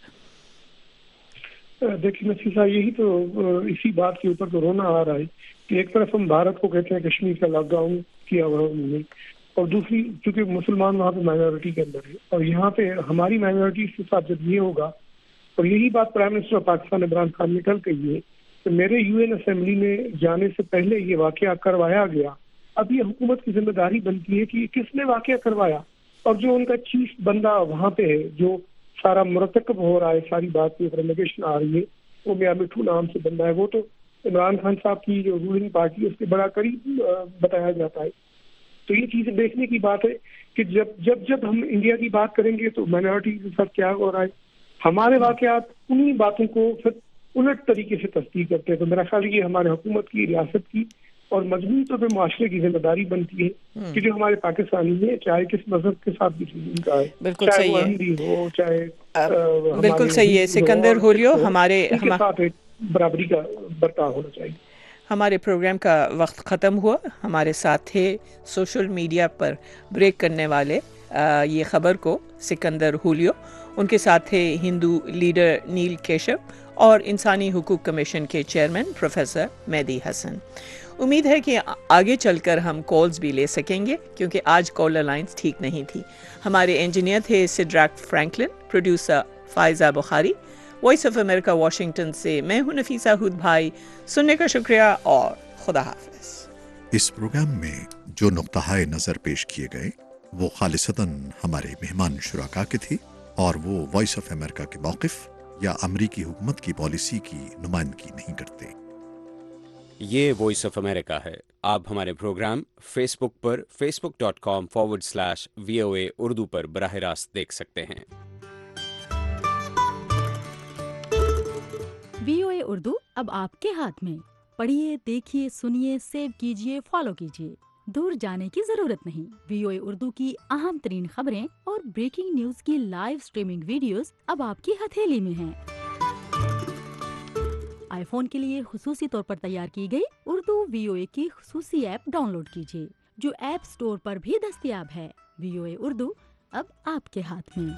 Speaker 17: دیکھیے نفیسہ, یہی تو اسی بات کے اوپر تو رونا آ رہا ہے کہ ایک طرف ہم بھارت کو کہتے ہیں کشمیر کا لاک ڈاؤن کیا ہوا انہوں نے, اور دوسری چونکہ مسلمان وہاں پہ مائنورٹی کے اندر ہے اور یہاں پہ ہماری مائنورٹی کے ساتھ جب یہ ہوگا, اور یہی بات prime minister of Pakistan Imran Khan نے کل کہی ہے کہ میرے یو این اسمبلی میں جانے سے پہلے یہ واقعہ کروایا گیا. اب یہ حکومت کی ذمہ داری بنتی ہے کہ کس نے واقعہ کروایا, اور جو ان کا چیف بندہ وہاں پہ ہے جو سارا مرتکب ہو رہا ہے, ساری بات کی انفارمیشن آ رہی ہے, وہ میاں مٹھو نام سے بندہ ہے. وہ تو عمران خان صاحب کی جو رولنگ پارٹی ہے اس کے بڑا قریب بتایا جاتا ہے. تو یہ چیزیں دیکھنے کی بات ہے کہ جب جب جب ہم انڈیا کی بات کریں گے تو مائنورٹی کے ساتھ کیا ہو رہا ہے, ہمارے واقعات انہی باتوں کو پھر الٹ طریقے سے تصدیق کرتے ہیں. تو میرا خیال یہ ہمارے حکومت کی, ریاست کی اور مجموعی طور پہ معاشرے کی ذمہ داری بنتی ہے کہ جو ہمارے پاکستانی ہیں, چاہے کس مذہب کے ساتھ بھی ان کا ہے, چاہے وہ ہندی ہو چاہے
Speaker 1: بالکل صحیح ہے. سکندر ہولیو, ہمارے
Speaker 17: ساتھ برابری کا برتاؤ ہونا چاہیے.
Speaker 1: ہمارے پروگرام کا وقت ختم ہوا. ہمارے ساتھ تھے سوشل میڈیا پر بریک کرنے والے یہ خبر کو سکندر ہولیو, ان کے ساتھ تھے ہندو لیڈر نیل کیشو اور انسانی حقوق کمیشن کے چیئرمین پروفیسر مہدی حسن. امید ہے کہ آگے چل کر ہم کالز بھی لے سکیں گے کیونکہ آج کالر لائنز ٹھیک نہیں تھی. ہمارے انجینئر تھے Sedrick Franklin, producer Faiza Bukhari. Voice of America Washington سے میں ہوں نفیسہ ہود بھائی. سننے کا شکریہ اور خدا حافظ.
Speaker 18: اس پروگرام میں جو نقطہ نظر پیش کیے گئے وہ خالصتاً ہمارے مہمان شرکا کے تھے اور وہ وائس آف امریکہ کے موقف یا امریکی حکومت کی پالیسی کی نمائندگی نہیں کرتے.
Speaker 7: یہ وائس آف امریکہ ہے. آپ ہمارے پروگرام فیس بک پر Facebook dot com forward slash V O A Urdu پر براہ راست دیکھ سکتے ہیں.
Speaker 19: وی او اے اردو اب آپ کے ہاتھ میں. پڑھیے، دیکھیے، سنیے، سیو کیجیے، فالو کیجیے. دور جانے کی ضرورت نہیں. وی او اے اردو کی اہم ترین خبریں اور بریکنگ نیوز کی لائیو سٹریمنگ ویڈیوز اب آپ کی ہتھیلی میں ہیں. آئی فون کے لیے خصوصی طور پر تیار کی گئی اردو وی او اے کی خصوصی ایپ ڈاؤن لوڈ کیجیے جو ایپ سٹور پر بھی دستیاب ہے. وی او اے اردو اب آپ کے ہاتھ میں.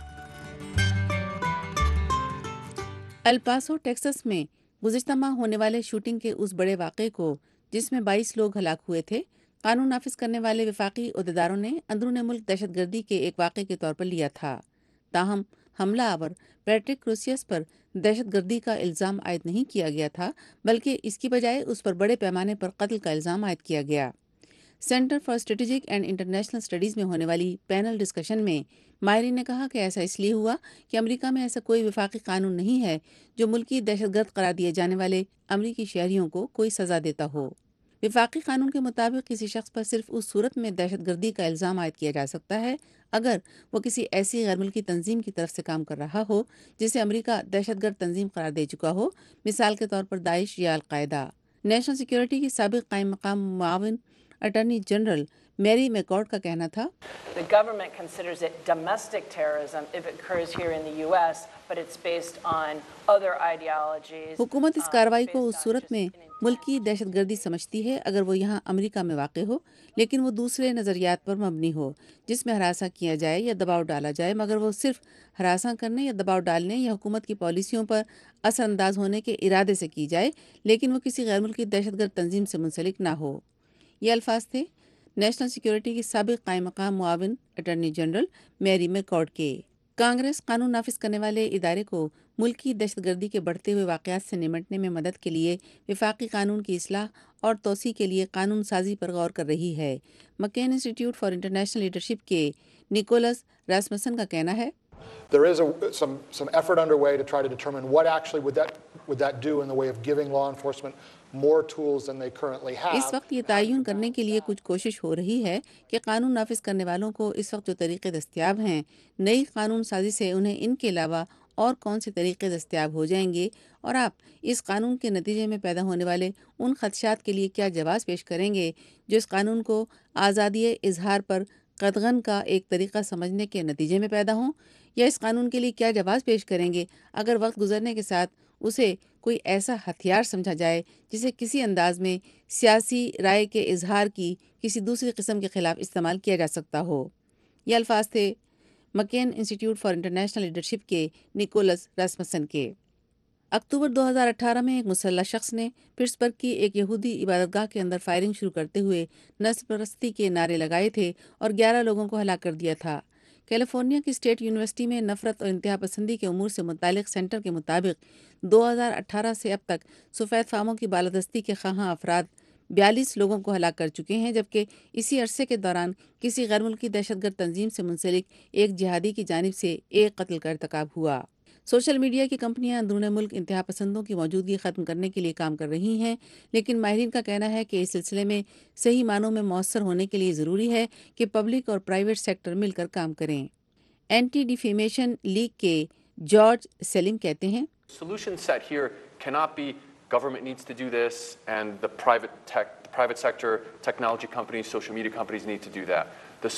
Speaker 20: الپاسو ٹیکساس میں گزشتہ ماہ ہونے والے شوٹنگ کے اس بڑے واقعے کو جس میں بائیس لوگ ہلاک ہوئے تھے قانون نافذ کرنے والے وفاقی عہدیداروں نے اندرون ملک دہشت گردی کے ایک واقعے کے طور پر لیا تھا. تاہم حملہ آور پیٹرک کروسیس پر دہشت گردی کا الزام عائد نہیں کیا گیا تھا بلکہ اس کی بجائے اس پر بڑے پیمانے پر قتل کا الزام عائد کیا گیا. Center for strategic and international studies میں ہونے والی پینل ڈسکشن میں ماہرین نے کہا کہ ایسا اس لیے ہوا کہ امریکہ میں ایسا کوئی وفاقی قانون نہیں ہے جو ملکی دہشت گرد قرار دیے جانے والے امریکی شہریوں کو کوئی سزا دیتا ہو. وفاقی قانون کے مطابق کسی شخص پر صرف اس صورت میں دہشت گردی کا الزام عائد کیا جا سکتا ہے اگر وہ کسی ایسی غیر ملکی تنظیم کی طرف سے کام کر رہا ہو جسے امریکہ دہشت گرد تنظیم قرار دے چکا ہو، مثال کے طور پر داعش یا القاعدہ. نیشنل سیکیورٹی کی سابق قائم مقام معاون اٹارنی جنرل میری میکارڈ کا کہنا تھا
Speaker 21: The government considers it domestic terrorism if it occurs here in the U S, but it's based on other ideologies.
Speaker 20: حکومت اس کارروائی کو اس صورت میں ملکی دہشت گردی سمجھتی ہے اگر وہ یہاں امریکہ میں واقع ہو لیکن وہ دوسرے نظریات پر مبنی ہو جس میں ہراساں کیا جائے یا دباؤ ڈالا جائے، مگر وہ صرف ہراساں کرنے یا دباؤ ڈالنے یا حکومت کی پالیسیوں پر اثر انداز ہونے کے ارادے سے کی جائے لیکن وہ کسی غیر ملکی دہشت گرد تنظیم سے منسلک نہ ہو. یہ الفاظ تھے نیشنل سیکیورٹی کی سابق قائم مقام معاون اٹارنی جنرل میری میکارڈ کے. کانگریس قانون نافذ کرنے والے ادارے کو ملکی دہشت گردی کے بڑھتے ہوئے واقعات سے نمٹنے میں مدد کے لیے وفاقی قانون کی اصلاح اور توسیع کے لیے قانون سازی پر غور کر رہی ہے. McCain institute for international leadership کے نیکولس راسمسن کا کہنا ہے
Speaker 22: There is a, some, some effort underway to try to determine what actually would that, would that do in the way of giving law enforcement more tools than they currently have.
Speaker 20: اس وقت یہ تعین کرنے کے لیے کچھ کوشش ہو رہی ہے کہ قانون نافذ کرنے والوں کو اس وقت جو طریقے دستیاب ہیں نئی قانون سازی سے انہیں ان کے علاوہ اور کون سے طریقے دستیاب ہو جائیں گے اور آپ اس قانون کے نتیجے میں پیدا ہونے والے ان خدشات کے لیے کیا جواز پیش کریں گے جو اس قانون کو آزادی اظہار پر قدغن کا ایک طریقہ سمجھنے کے نتیجے میں پیدا ہوں، یا اس قانون کے لیے کیا جواز پیش کریں گے اگر وقت گزرنے کے ساتھ اسے کوئی ایسا ہتھیار سمجھا جائے جسے کسی انداز میں سیاسی رائے کے اظہار کی کسی دوسری قسم کے خلاف استعمال کیا جا سکتا ہو. یہ الفاظ تھے McCain institute for international leadership کے نیکولس راسمسن کے. اکتوبر دو ہزار اٹھارہ میں ایک مسلح شخص نے پٹسبرگ کی ایک یہودی عبادت گاہ کے اندر فائرنگ شروع کرتے ہوئے نسل پرستی کے نعرے لگائے تھے اور گیارہ لوگوں کو ہلاک کر دیا تھا. کیلیفورنیا کی اسٹیٹ یونیورسٹی میں نفرت اور انتہا پسندی کے امور سے متعلق سینٹر کے مطابق دو ہزار اٹھارہ سے اب تک سفید فاموں کی بالادستی کے خواہاں افراد بیالیس لوگوں کو ہلاک کر چکے ہیں، جبکہ اسی عرصے کے دوران کسی غیر ملکی دہشت گرد تنظیم سے منسلک ایک جہادی کی جانب سے ایک قتل کا ارتکاب ہوا. سوشل میڈیا کی کمپنیاں اندرون ملک انتہا پسندوں کی موجودگی ختم کرنے کے لیے کام کر رہی ہیں، لیکن ماہرین کا کہنا ہے کہ اس سلسلے میں صحیح معنوں میں مؤثر ہونے کے لیے ضروری ہے کہ پبلک اور پرائیویٹ سیکٹر مل کر کام کریں. اینٹی ڈیفیمیشن لیگ کے جارج سیلم کہتے ہیں
Speaker 23: Solution set here cannot be government needs to do this and the private tech, the private sector, technology companies, social media companies need to do that.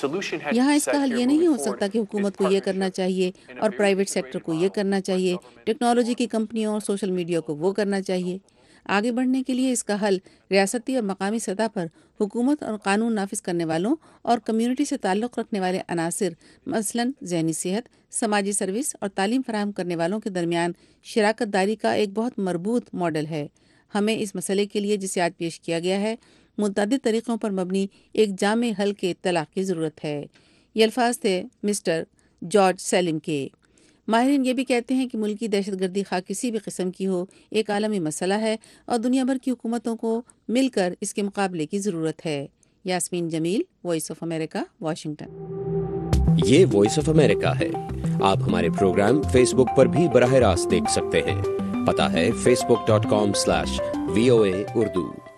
Speaker 20: یہاں اس کا حل یہ نہیں ہو سکتا کہ حکومت کو یہ کرنا چاہیے اور پرائیویٹ سیکٹر کو یہ کرنا چاہیے، ٹیکنالوجی کی کمپنیوں اور سوشل میڈیا کو وہ کرنا چاہیے. آگے بڑھنے کے لیے اس کا حل ریاستی اور مقامی سطح پر حکومت اور قانون نافذ کرنے والوں اور کمیونٹی سے تعلق رکھنے والے عناصر مثلاً ذہنی صحت، سماجی سروس اور تعلیم فراہم کرنے والوں کے درمیان شراکت داری کا ایک بہت مربوط ماڈل ہے. ہمیں اس مسئلے کے لیے جسے آج پیش کیا گیا ہے متعدد طریقوں پر مبنی ایک جامع حل کے اطلاع کی ضرورت ہے۔ یہ الفاظ تھے مسٹر جارج سیلم کے۔ ماہرین یہ بھی کہتے ہیں کہ ملکی دہشت گردی خواہ کسی بھی قسم کی ہو ایک عالمی مسئلہ ہے اور دنیا بھر کی حکومتوں کو مل کر اس کے مقابلے کی ضرورت ہے۔ Yasmeen Jamil, voice of America, Washington.
Speaker 7: یہ وائس آف امریکہ ہے۔ آپ ہمارے پروگرام فیس بک پر بھی براہ راست دیکھ سکتے ہیں۔ پتہ ہے Facebook dot com slash V O A Urdu.